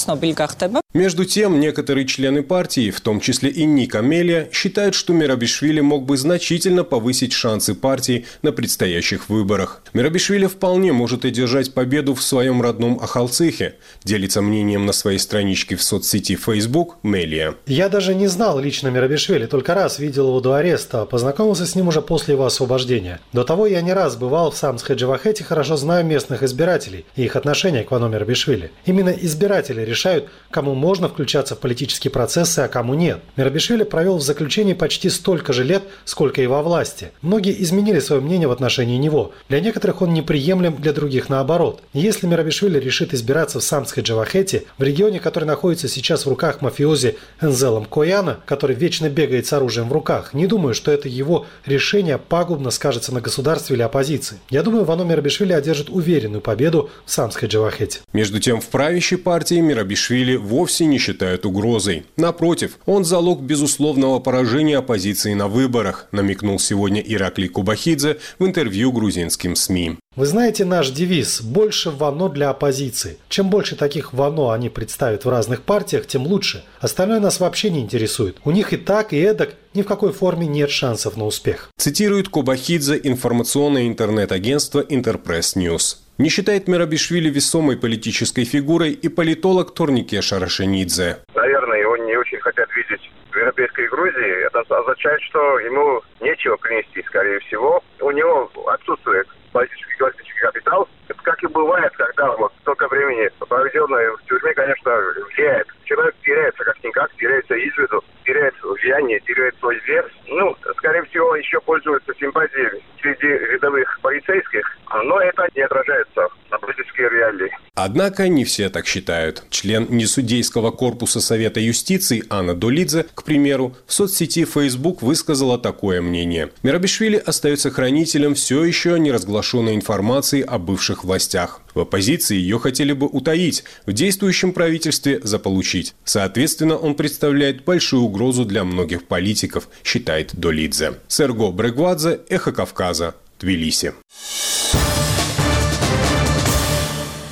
Между тем, некоторые члены партии, в том числе и Ника Мелия, считают, что Мерабишвили мог бы значительно повысить шансы партии на предстоящих выборах. Мерабишвили вполне может одержать победу в своем родном Ахалцихе, делится мнением на своей страничке в соцсети Facebook Мелия. Я даже не знал лично Мерабишвили, только раз видел его до ареста, познакомился с ним уже после его освобождения. До того я не раз бывал в Самсхе-Джавахете, хорошо знаю местных избирателей и их отношение к Вано Мерабишвили. Именно избиратели решают, кому можно включаться в политические процессы, а кому нет. Мерабишвили провел в заключении почти столько же лет, сколько и во власти. Многие изменили свое мнение в отношении него. Для некоторых он неприемлем, для других наоборот. Если Мерабишвили решит избираться в Самсхе-Джавахете, в регионе, который находится сейчас в руках мафиози Энзелом Кояна, который вечно бегает с оружием в руках, не думаю, что это его решение пагубно скажется на государстве или оппозиции. Я думаю, Вано Мерабишвили одержит уверенную победу в Самсхе-Джавахете. Между тем, в правящей партии Мерабишвили вовсе не считают угрозой. Напротив, он залог безусловного поражения оппозиции на выборах, намекнул сегодня Ираклий Кубахидзе в интервью грузинским СМИ. Вы знаете наш девиз «Больше Вано для оппозиции». Чем больше таких Вано они представят в разных партиях, тем лучше. Остальное нас вообще не интересует. У них и так, и эдак ни в какой форме нет шансов на успех. Цитирует Кубахидзе информационное интернет-агентство Интерпресс Ньюс. Не считает Мерабишвили весомой политической фигурой и политолог Торнике Шарашенидзе. Наверное, его не очень хотят видеть в Европейской Грузии. Это означает, что ему нечего принести, скорее всего. У него отсутствует политический классический капитал. Это как и бывает, когда вот столько времени, проведенное в тюрьме, конечно, влияет. Человек теряется как-никак, теряется из виду, теряет влияние, теряет свой вес. Ну, скорее всего, еще пользуется симпатией среди рядовых полицейских, но это не отражается на политические реалии. Однако не все так считают. Член несудейского корпуса Совета юстиции Анна Долидзе, к примеру, в соцсети Facebook высказала такое мнение. Мерабишвили остается хранителем все еще неразглашенной информации о бывших властях. В оппозиции ее хотели бы утаить, в действующем правительстве заполучить. Соответственно, он представляет большую угрозу для многих политиков, считает Долидзе. Серго Бригвадзе, Эхо Кавказа, Тбилиси.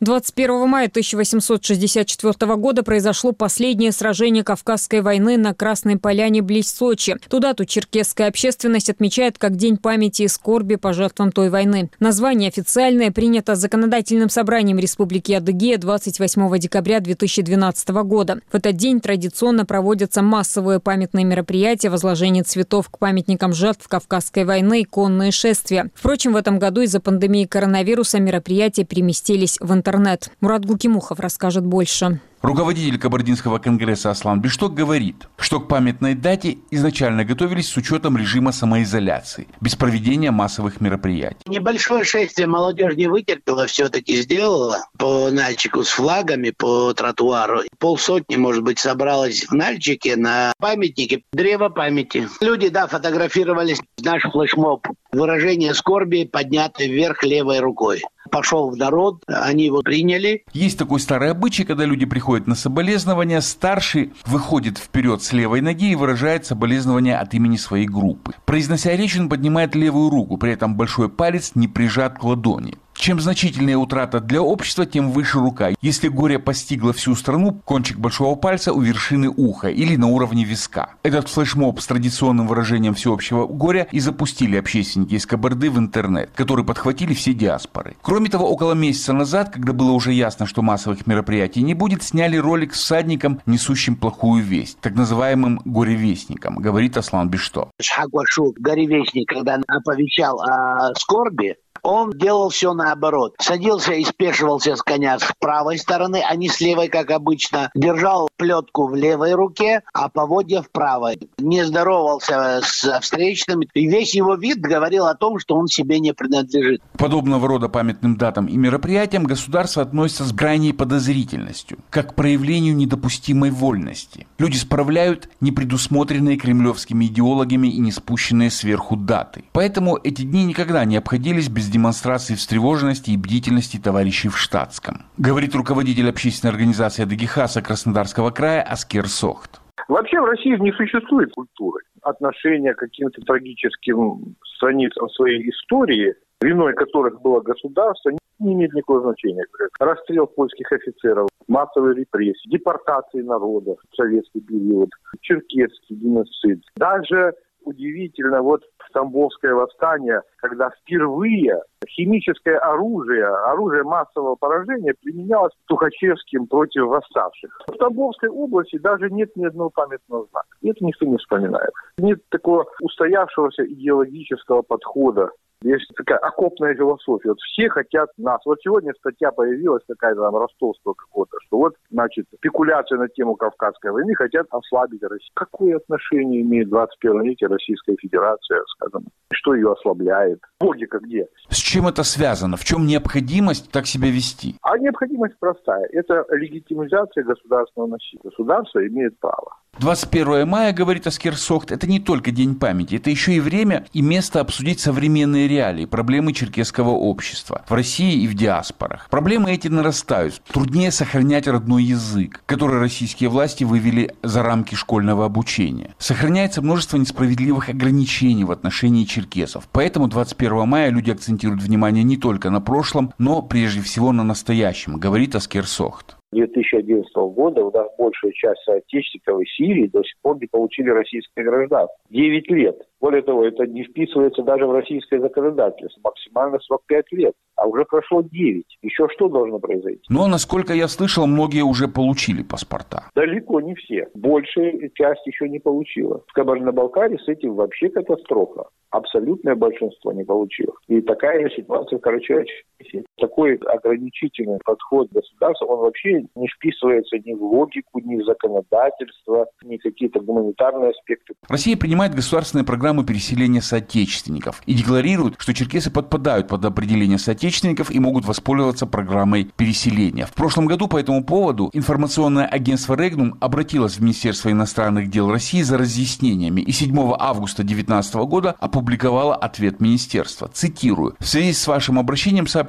двадцать первого мая тысяча восемьсот шестьдесят четвёртого года произошло последнее сражение Кавказской войны на Красной Поляне близ Сочи. Ту дату черкесская общественность отмечает как День памяти и скорби по жертвам той войны. Название официальное принято Законодательным собранием Республики Адыгея двадцать восьмого декабря две тысячи двенадцатого года. В этот день традиционно проводятся массовые памятные мероприятия, возложение цветов к памятникам жертв Кавказской войны и конные шествия. Впрочем, в этом году из-за пандемии коронавируса мероприятия переместились в интернет. Мурат Гукимухов расскажет больше. Руководитель Кабардинского конгресса Аслан Бишток говорит, что к памятной дате изначально готовились с учетом режима самоизоляции, без проведения массовых мероприятий. Небольшое шествие молодежь не вытерпела, все-таки сделала по Нальчику с флагами, по тротуару. Полсотни, может быть, собралось в Нальчике на памятнике древо памяти. Люди, да, фотографировались. Наш флешмоб. Выражение скорби подняты вверх левой рукой. Пошел в народ, они его приняли. Есть такой старый обычай, когда люди приходят на соболезнования, старший выходит вперед с левой ноги и выражает соболезнования от имени своей группы. Произнося речь, он поднимает левую руку, при этом большой палец не прижат к ладони. Чем значительнее утрата для общества, тем выше рука. Если горе постигло всю страну, кончик большого пальца у вершины уха или на уровне виска. Этот флешмоб с традиционным выражением всеобщего горя и запустили общественники из Кабарды в интернет, который подхватили все диаспоры. Кроме того, около месяца назад, когда было уже ясно, что массовых мероприятий не будет, сняли ролик с всадником, несущим плохую весть, так называемым горевестником, говорит Аслан Бишто. Шхагвашу, горевестник, когда оповещал о скорби, он делал все наоборот. Садился и спешивался с коня с правой стороны, а не с левой, как обычно. Держал плетку в левой руке, а поводья в правой. Не здоровался с встречными. И весь его вид говорил о том, что он себе не принадлежит. Подобного рода памятным датам и мероприятиям государство относится с крайней подозрительностью, как к проявлению недопустимой вольности. Люди справляют непредусмотренные кремлевскими идеологами и не спущенные сверху даты. Поэтому эти дни никогда не обходились без демонстрации встревоженности и бдительности товарищей в штатском, говорит руководитель общественной организации Адыгихаса Краснодарского края Аскер Сохт. Вообще в России не существует культуры. Отношение к каким-то трагическим страницам своей истории, виной которых было государство, не имеет никакого значения. Расстрел польских офицеров, массовые репрессии, депортации народа в советский период, черкесский геноцид. Даже удивительно, вот Тамбовское восстание, когда впервые химическое оружие, оружие массового поражения применялось Тухачевским против восставших. В Тамбовской области даже нет ни одного памятного знака. Это никто не вспоминает. Нет такого устоявшегося идеологического подхода. Есть такая окопная философия. Вот все хотят нас. Вот сегодня статья появилась такая там ростовского какого-то, что вот, значит, спекуляция на тему Кавказской войны хотят ослабить Россию. Какое отношение имеет в двадцать первом веке Российская Федерация, скажем? Что ее ослабляет? Логика где? С чем это связано? В чем необходимость так себя вести? А необходимость простая. Это легитимизация государственного насилия. Государство имеет право. двадцать первого мая, говорит Аскер Сохт, это не только День памяти, это еще и время и место обсудить современные реалии, проблемы черкесского общества в России и в диаспорах. Проблемы эти нарастают. Труднее сохранять родной язык, который российские власти вывели за рамки школьного обучения. Сохраняется множество несправедливых ограничений в отношении черкесов. Поэтому двадцать первого мая люди акцентируют внимание не только на прошлом, но прежде всего на настоящем, говорит Аскер Сохт. две тысячи одиннадцатого года у нас большая часть соотечественников из Сирии до сих пор не получили российское гражданство. девять лет. Более того, это не вписывается даже в российское законодательство. Максимально срок пять лет. А уже прошло девять. Еще что должно произойти? Но, насколько я слышал, многие уже получили паспорта. Далеко не все. Большая часть еще не получила. В Кабардино-Балкарии с этим вообще катастрофа. Абсолютное большинство не получило. И такая ситуация в Карачаево-Черкесии. Такой ограничительный подход государства, он вообще не вписывается ни в логику, ни в законодательство, ни в какие-то гуманитарные аспекты. Россия принимает государственные программы переселения соотечественников и декларирует, что черкесы подпадают под определение соотечественников и могут воспользоваться программой переселения. В прошлом году по этому поводу информационное агентство «Регнум» обратилось в Министерство иностранных дел России за разъяснениями и седьмого августа две тысячи девятнадцатого года опубликовало ответ министерства. Цитирую. В связи с вашим обращением сообщаем, что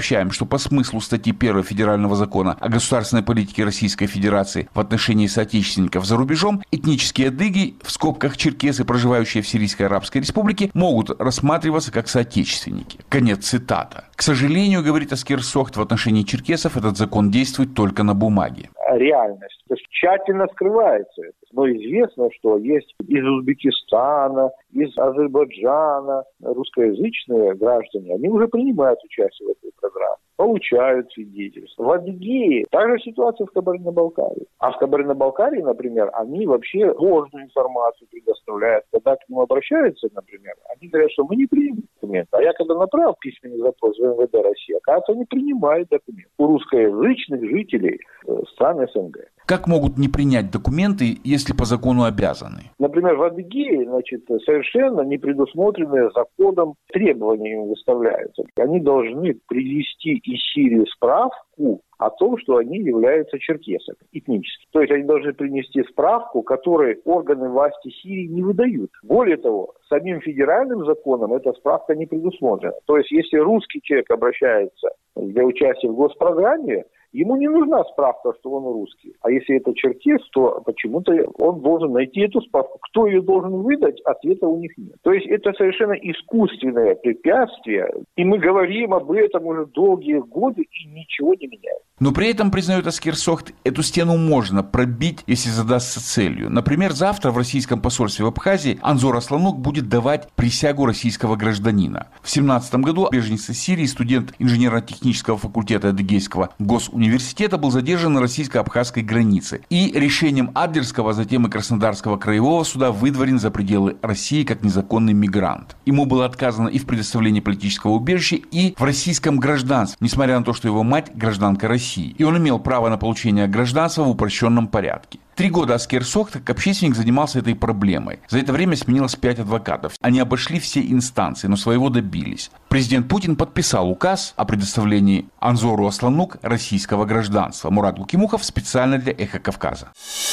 что по смыслу статьи первой Федерального закона о государственной политике Российской Федерации в отношении соотечественников за рубежом этнические адыги, в скобках черкесы, проживающие в Сирийской Арабской Республике, могут рассматриваться как соотечественники. Конец цитата. К сожалению, говорит Аскер Сохт, в отношении черкесов этот закон действует только на бумаге. Реальность. То есть тщательно скрывается это. Но известно, что есть из Узбекистана, из Азербайджана русскоязычные граждане, они уже принимают участие в этой программе, получают свидетельства. В Адыгее та же ситуация в Кабардино-Балкарии. А в Кабардино-Балкарии, например, они вообще ложную информацию предоставляют. Когда к ним обращаются, например, они говорят, что мы не примем документы. А я когда направил письменный запрос в эм вэ дэ России, оказывается, они принимают документы у русскоязычных жителей стран эс эн гэ. Как могут не принять документы, если по закону обязаны? Например, в Адыгее, значит, совершенно не предусмотренные законом требования им выставляются. Они должны привести из Сирии справку о том, что они являются черкесами этнически. То есть они должны принести справку, которую органы власти Сирии не выдают. Более того, самим федеральным законом эта справка не предусмотрена. То есть если русский человек обращается для участия в госпрограмме, ему не нужна справка, что он русский. А если это черкес, то почему-то он должен найти эту справку. Кто ее должен выдать, ответа у них нет. То есть это совершенно искусственное препятствие. И мы говорим об этом уже долгие годы, и ничего не меняется. Но при этом, признает Аскер Сохт, эту стену можно пробить, если задастся целью. Например, завтра в российском посольстве в Абхазии Анзор Асланук будет давать присягу российского гражданина. В семнадцатом году беженец из Сирии, студент инженерно-технического факультета Адыгейского госуниверситета, был задержан на российско-абхазской границе. И решением Адлерского, а затем и Краснодарского краевого суда выдворен за пределы России как незаконный мигрант. Ему было отказано и в предоставлении политического убежища, и в российском гражданстве, несмотря на то, что его мать гражданка России. И он имел право на получение гражданства в упрощенном порядке. Три года Аскер Сохт, как общественник, занимался этой проблемой. За это время сменилось пять адвокатов. Они обошли все инстанции, но своего добились. Президент Путин подписал указ о предоставлении Анзору Асланук российского гражданства. Мурат Лукимухов специально для «Эхо Кавказа».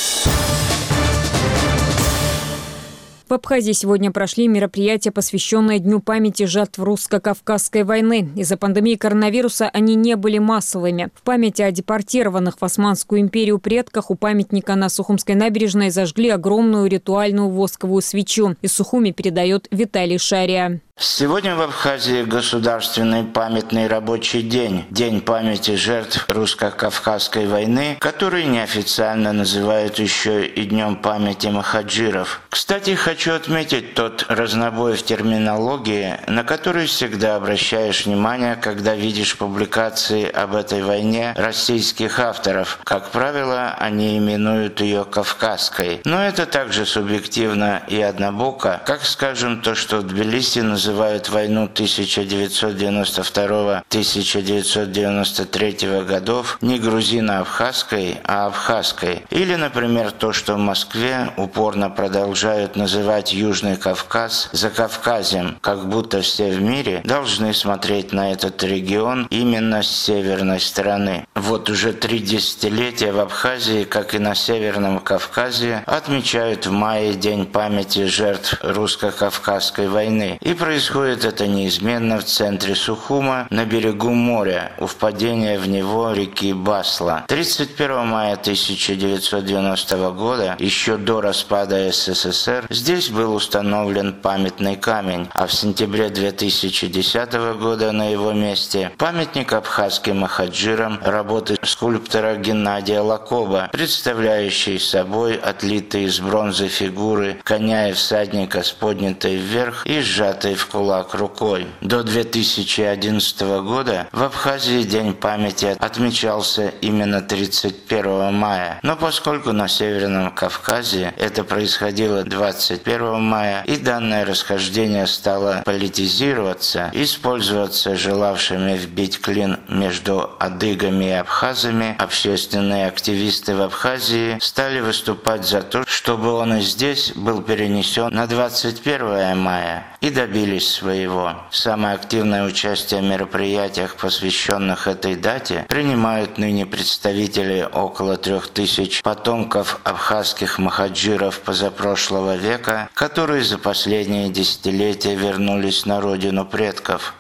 В Абхазии сегодня прошли мероприятия, посвященные Дню памяти жертв русско-кавказской войны. Из-за пандемии коронавируса они не были массовыми. В память о депортированных в Османскую империю предках у памятника на Сухумской набережной зажгли огромную ритуальную восковую свечу. Из Сухуми передает Виталий Шария. Сегодня в Абхазии государственный памятный рабочий день. День памяти жертв русско-кавказской войны, который неофициально называют еще и Днем памяти махаджиров. Кстати, хочу отметить тот разнобой в терминологии, на который всегда обращаешь внимание, когда видишь публикации об этой войне российских авторов. Как правило, они именуют ее кавказской. Но это также субъективно и однобоко, как, скажем, то, что в Тбилиси называют называют войну тысяча девятьсот девяносто второго — тысяча девятьсот девяносто третьего годов не грузино-абхазской, а абхазской. Или, например, то, что в Москве упорно продолжают называть Южный Кавказ Закавказьем, как будто все в мире должны смотреть на этот регион именно с северной стороны. Вот уже три десятилетия в Абхазии, как и на Северном Кавказе, отмечают в мае День памяти жертв русско-кавказской войны. И происходит Происходит это неизменно в центре Сухума, на берегу моря, у впадения в него реки Басла. тридцать первого мая тысяча девятьсот девяностого года, еще до распада эс эс эс эр, здесь был установлен памятный камень, а в сентябре две тысячи десятого года на его месте памятник абхазским махаджирам работы скульптора Геннадия Лакоба, представляющий собой отлитые из бронзы фигуры коня и всадника с поднятой вверх и сжатой в кулак рукой. До две тысячи одиннадцатого года в Абхазии День памяти отмечался именно тридцать первого мая. Но поскольку на Северном Кавказе это происходило двадцать первого мая, и данное расхождение стало политизироваться, использоваться желавшими вбить клин между адыгами и абхазами, общественные активисты в Абхазии стали выступать за то, чтобы он и здесь был перенесен на двадцать первое мая, и добились своего. Самое активное участие в мероприятиях, посвященных этой дате, принимают ныне представители около трех тысяч потомков абхазских махаджиров позапрошлого века, которые за последние десятилетия вернулись на родину предков.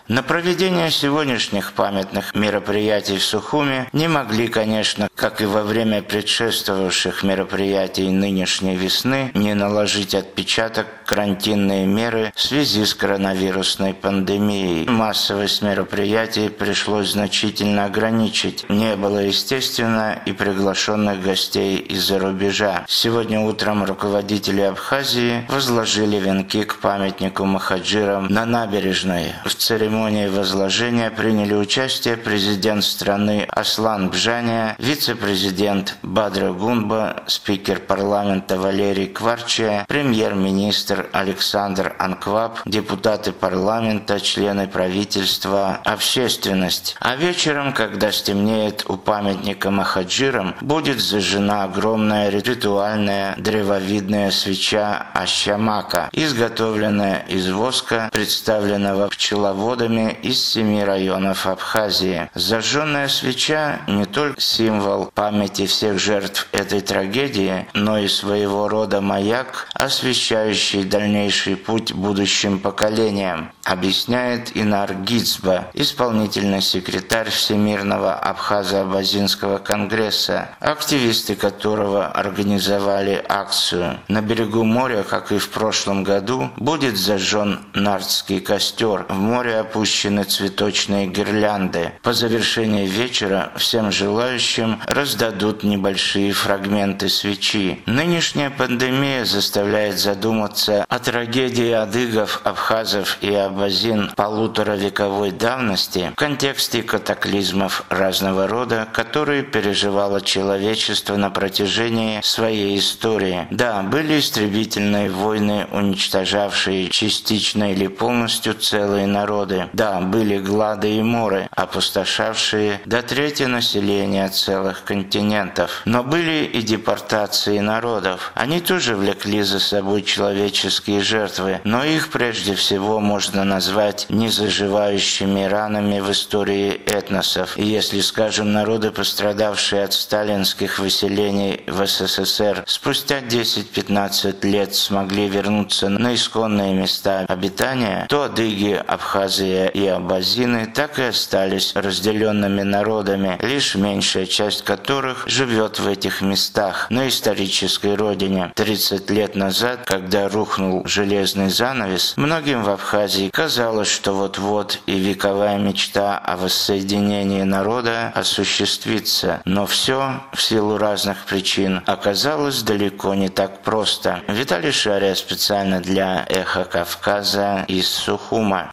На проведение сегодняшних памятных мероприятий в Сухуми не могли, конечно, как и во время предшествовавших мероприятий нынешней весны, не наложить отпечаток карантинные меры в связи с коронавирусной пандемией. Массовость мероприятий пришлось значительно ограничить. Не было, естественно, и приглашенных гостей из-за рубежа. Сегодня утром руководители Абхазии возложили венки к памятнику махаджирам на набережной. В церемонии возложения приняли участие президент страны Аслан Бжания, вице-президент Бадра Гунба, спикер парламента Валерий Кварчия, премьер-министр Александр Анкваб, депутаты парламента, члены правительства, общественность. А вечером, когда стемнеет, у памятника махаджирам будет зажжена огромная ритуальная древовидная свеча Ащамака, изготовленная из воска, представленного пчеловодами из семи районов Абхазии. Зажженная свеча не только символ памяти всех жертв этой трагедии, но и своего рода маяк, освещающий дальнейший путь будущим поколениям, объясняет Инар Гицба, исполнительный секретарь Всемирного Абхазо-Абазинского конгресса, активисты которого организовали акцию. На берегу моря, как и в прошлом году, будет зажжен нардский костер. В море опущены цветочные гирлянды. По завершении вечера всем желающим раздадут небольшие фрагменты свечи. Нынешняя пандемия заставляет задуматься о трагедии адыгов, абхазов и абазин полуторавековой давности в контексте катаклизмов разного рода, которые переживало человечество на протяжении своей истории. Да, были истребительные войны, уничтожавшие частично или полностью целые народы. Да, были глады и моры, опустошавшие до трети населения целых континентов. Но были и депортации народов. Они тоже влекли за собой человеческие жертвы, но их прежде всего можно назвать незаживающими ранами в истории этносов. И если, скажем, народы, пострадавшие от сталинских выселений в СССР, спустя десять-пятнадцать лет смогли вернуться на исконные места обитания, то адыги, Абхазия и абазины так и остались разделенными народами, лишь меньшая часть которых живет в этих местах, на исторической родине. тридцать лет назад, когда рухнул железный занавес, многим в Абхазии казалось, что вот-вот и вековая мечта о воссоединении народа осуществится. Но все, в силу разных причин, оказалось далеко не так просто. Виталий Шария специально для «Эхо Кавказа» из Сухума.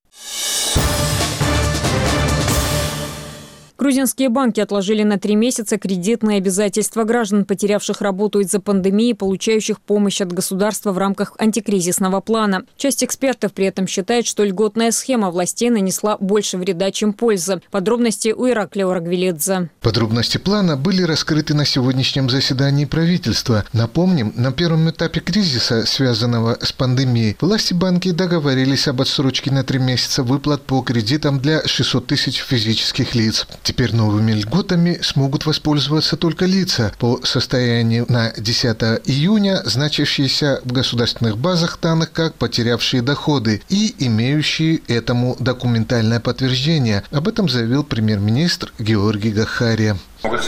Грузинские банки отложили на три месяца кредитные обязательства граждан, потерявших работу из-за пандемии, получающих помощь от государства в рамках антикризисного плана. Часть экспертов при этом считает, что льготная схема властей нанесла больше вреда, чем пользы. Подробности у Ираклия Оргвелидзе. Подробности плана были раскрыты на сегодняшнем заседании правительства. Напомним, на первом этапе кризиса, связанного с пандемией, власти банки договорились об отсрочке на три месяца выплат по кредитам для шестисот тысяч физических лиц. Теперь новыми льготами смогут воспользоваться только лица, по состоянию на десятое июня, значащиеся в государственных базах данных как потерявшие доходы и имеющие этому документальное подтверждение. Об этом заявил премьер-министр Георгий Гахария.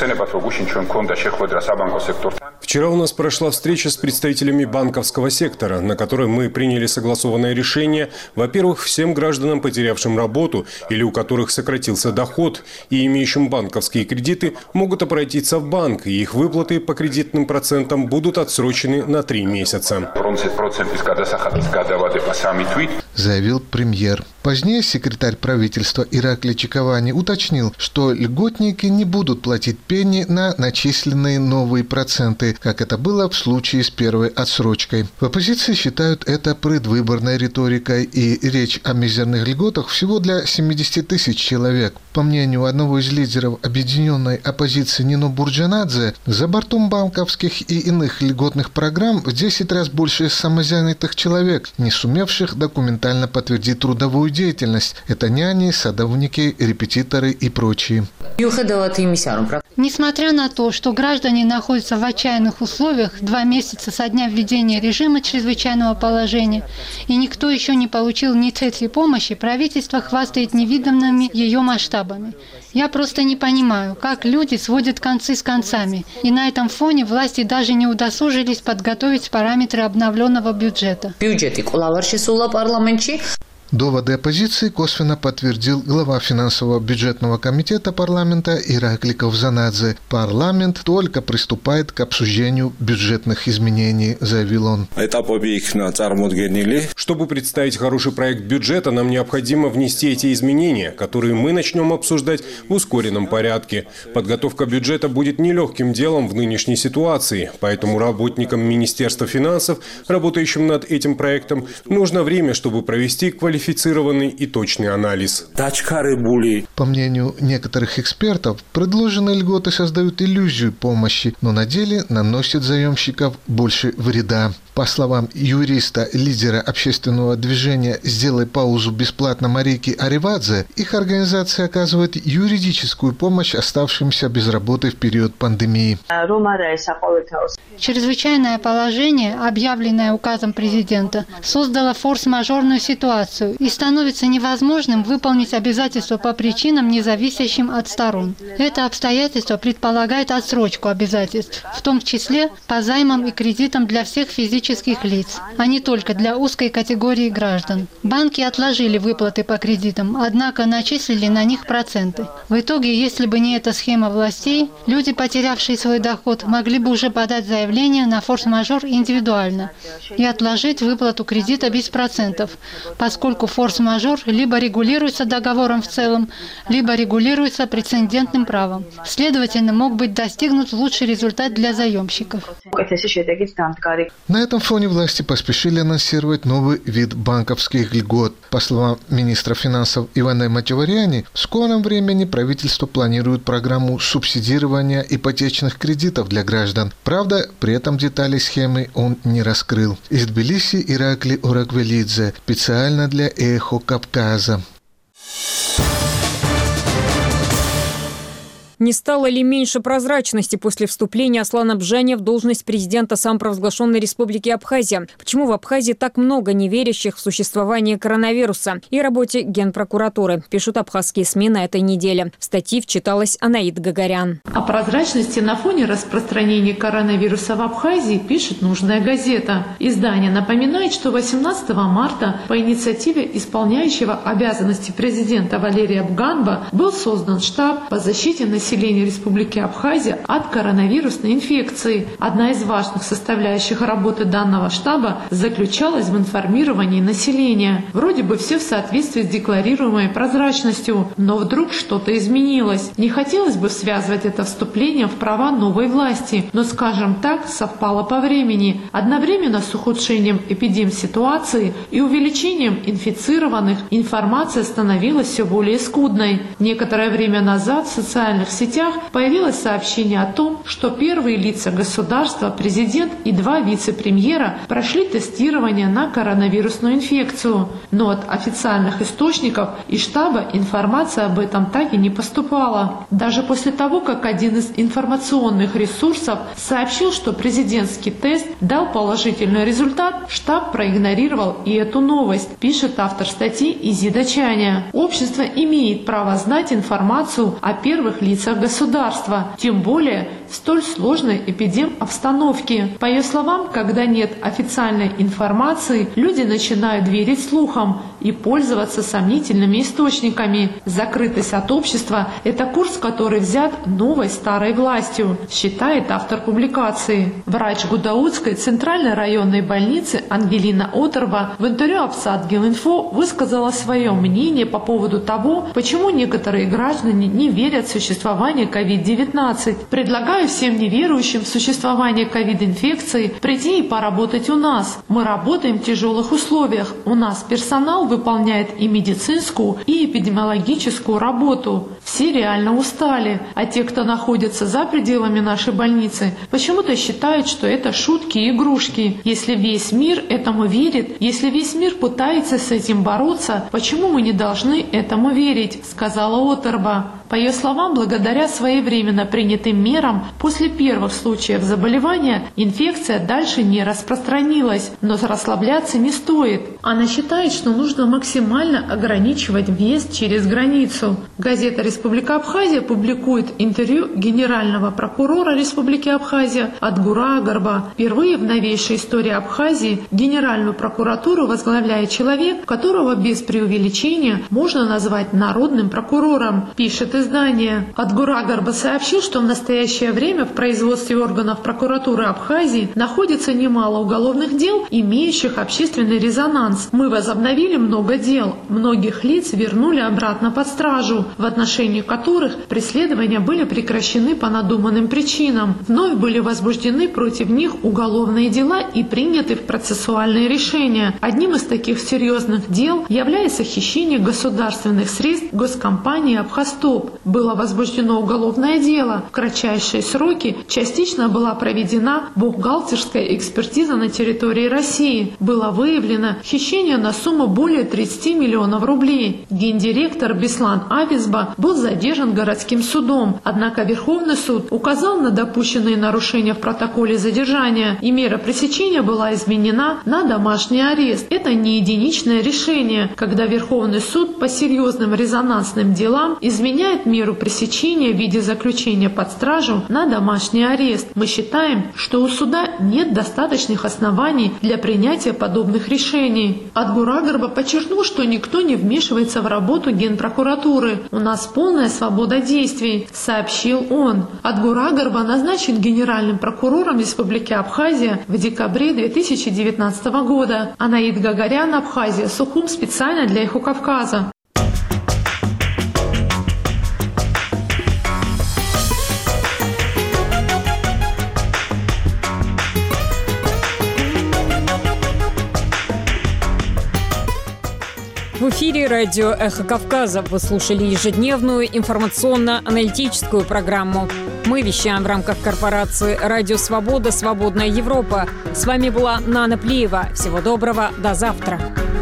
Вчера у нас прошла встреча с представителями банковского сектора, на которой мы приняли согласованное решение, во-первых, всем гражданам, потерявшим работу или у которых сократился доход и имеющим банковские кредиты, могут обратиться в банк, и их выплаты по кредитным процентам будут отсрочены на три месяца. Заявил премьер. Позднее секретарь правительства Ираклий Чиковани уточнил, что льготники не будут платить пени на начисленные новые проценты, как это было в случае с первой отсрочкой. В оппозиции считают это предвыборной риторикой, и речь о мизерных льготах всего для семидесяти тысяч человек. По мнению одного из лидеров объединенной оппозиции Нино Бурджанадзе, за бортом банковских и иных льготных программ в десять раз больше самозанятых человек, не сумевших документально подтвердить трудовую деятельность. деятельность. Это няни, садовники, репетиторы и прочие. Несмотря на то, что граждане находятся в отчаянных условиях два месяца со дня введения режима чрезвычайного положения, и никто еще не получил ни центри помощи, правительство хвастает невиданными ее масштабами. Я просто не понимаю, как люди сводят концы с концами, и на этом фоне власти даже не удосужились подготовить параметры обновленного бюджета. Доводы оппозиции косвенно подтвердил глава финансового бюджетного комитета парламента Иракли Ковзанадзе. Парламент только приступает к обсуждению бюджетных изменений, заявил он. Чтобы представить хороший проект бюджета, нам необходимо внести эти изменения, которые мы начнем обсуждать в ускоренном порядке. Подготовка бюджета будет нелегким делом в нынешней ситуации, поэтому работникам Министерства финансов, работающим над этим проектом, нужно время, чтобы провести квалификацию квалифицированный и точный анализ. По мнению некоторых экспертов, предложенные льготы создают иллюзию помощи, но на деле наносят заемщиков больше вреда. По словам юриста, лидера общественного движения «Сделай паузу бесплатно» Марики Аривадзе, их организация оказывает юридическую помощь оставшимся без работы в период пандемии. Чрезвычайное положение, объявленное указом президента, создало форс-мажорную ситуацию и становится невозможным выполнить обязательства по причинам, не зависящим от сторон. Это обстоятельство предполагает отсрочку обязательств, в том числе по займам и кредитам для всех физических лиц, а не только для узкой категории граждан. Банки отложили выплаты по кредитам, однако начислили на них проценты. В итоге, если бы не эта схема властей, люди, потерявшие свой доход, могли бы уже подать заявление на форс-мажор индивидуально и отложить выплату кредита без процентов, поскольку форс-мажор либо регулируется договором в целом, либо регулируется прецедентным правом. Следовательно, мог быть достигнут лучший результат для заемщиков. На этом фоне власти поспешили анонсировать новый вид банковских льгот. По словам министра финансов Ивана Матеваряни, в скором времени правительство планирует программу субсидирования ипотечных кредитов для граждан. Правда, при этом детали схемы он не раскрыл. Из Тбилиси Иракли Ораквелидзе, специально для «Эхо Кавказа». Не стало ли меньше прозрачности после вступления Аслана Бжаня в должность президента самопровозглашенной республики Абхазия? Почему в Абхазии так много неверящих в существование коронавируса и работе Генпрокуратуры? Пишут абхазские СМИ на этой неделе. В статье вчиталась Анаид Гагарян. О прозрачности на фоне распространения коронавируса в Абхазии пишет «Нужная газета». Издание напоминает, что восемнадцатого марта по инициативе исполняющего обязанности президента Валерия Бганба был создан штаб по защите населения населения Республики Абхазия от коронавирусной инфекции. Одна из важных составляющих работы данного штаба заключалась в информировании населения. Вроде бы все в соответствии с декларируемой прозрачностью, но вдруг что-то изменилось. Не хотелось бы связывать это вступление в права новой власти, но, скажем так, совпало по времени. Одновременно с ухудшением эпидемситуации и увеличением инфицированных информация становилась все более скудной. Некоторое время назад в социальных сетях появилось сообщение о том, что первые лица государства, президент и два вице-премьера прошли тестирование на коронавирусную инфекцию. Но от официальных источников и штаба информация об этом так и не поступала. Даже после того, как один из информационных ресурсов сообщил, что президентский тест дал положительный результат, штаб проигнорировал и эту новость, пишет автор статьи Изида Чаня. Общество имеет право знать информацию о первых лицах государства, тем более в столь сложной эпидем-обстановке. По ее словам, когда нет официальной информации, люди начинают верить слухам и пользоваться сомнительными источниками. Закрытость от общества – это курс, который взят новой старой властью, считает автор публикации. Врач Гудаутской центральной районной больницы Ангелина Оторва в интервью Апсатгил-Инфо высказала свое мнение по поводу того, почему некоторые граждане не верят в существование ковид девятнадцать. Предлагаю всем неверующим в существование ковид-инфекции прийти и поработать у нас. Мы работаем в тяжелых условиях. У нас персонал выполняет и медицинскую, и эпидемиологическую работу. Все реально устали, а те, кто находится за пределами нашей больницы, почему-то считают, что это шутки и игрушки. Если весь мир этому верит, если весь мир пытается с этим бороться, почему мы не должны этому верить, сказала Отерба. По ее словам, благодаря своевременно принятым мерам, после первых случаев заболевания инфекция дальше не распространилась, но расслабляться не стоит. Она считает, что нужно максимально ограничивать въезд через границу. Газета «Республика Абхазия» публикует интервью генерального прокурора Республики Абхазия Адгура Агарба. Впервые в новейшей истории Абхазии Генеральную прокуратуру возглавляет человек, которого без преувеличения можно назвать народным прокурором, пишет издание. Адгур Агарба сообщил, что в настоящее время в производстве органов прокуратуры Абхазии находится немало уголовных дел, имеющих общественный резонанс. Мы возобновили много дел. Многих лиц вернули обратно под стражу, в отношении которых преследования были прекращены по надуманным причинам. Вновь были возбуждены против них уголовные дела и приняты в процессуальные решения. Одним из таких серьезных дел является хищение государственных средств госкомпании «Абхазтоп». Было возбуждено уголовное дело. В кратчайшие сроки частично была проведена бухгалтерская экспертиза на территории России. Было выявлено хищение на сумму более тридцати миллионов рублей. Гендиректор Беслан Авизба был задержан городским судом. Однако Верховный суд указал на допущенные нарушения в протоколе задержания, и мера пресечения была изменена на домашний арест. Это не единичное решение, когда Верховный суд по серьезным резонансным делам изменяет меру пресечения в виде заключения под стражу на домашний арест. Мы считаем, что у суда нет достаточных оснований для принятия подобных решений. Адгур Агарба подчеркнул, что никто не вмешивается в работу Генпрокуратуры. У нас полная свобода действий, сообщил он. Адгур Агарба назначен генеральным прокурором Республики Абхазия в декабре две тысячи девятнадцатого года. Анаид Гагарян, Абхазия, Сухум, специально для Эхо Кавказа. В эфире радио «Эхо Кавказа». Вы слушали ежедневную информационно-аналитическую программу. Мы вещаем в рамках корпорации «Радио Свобода. Свободная Европа». С вами была Нана Плиева. Всего доброго. До завтра.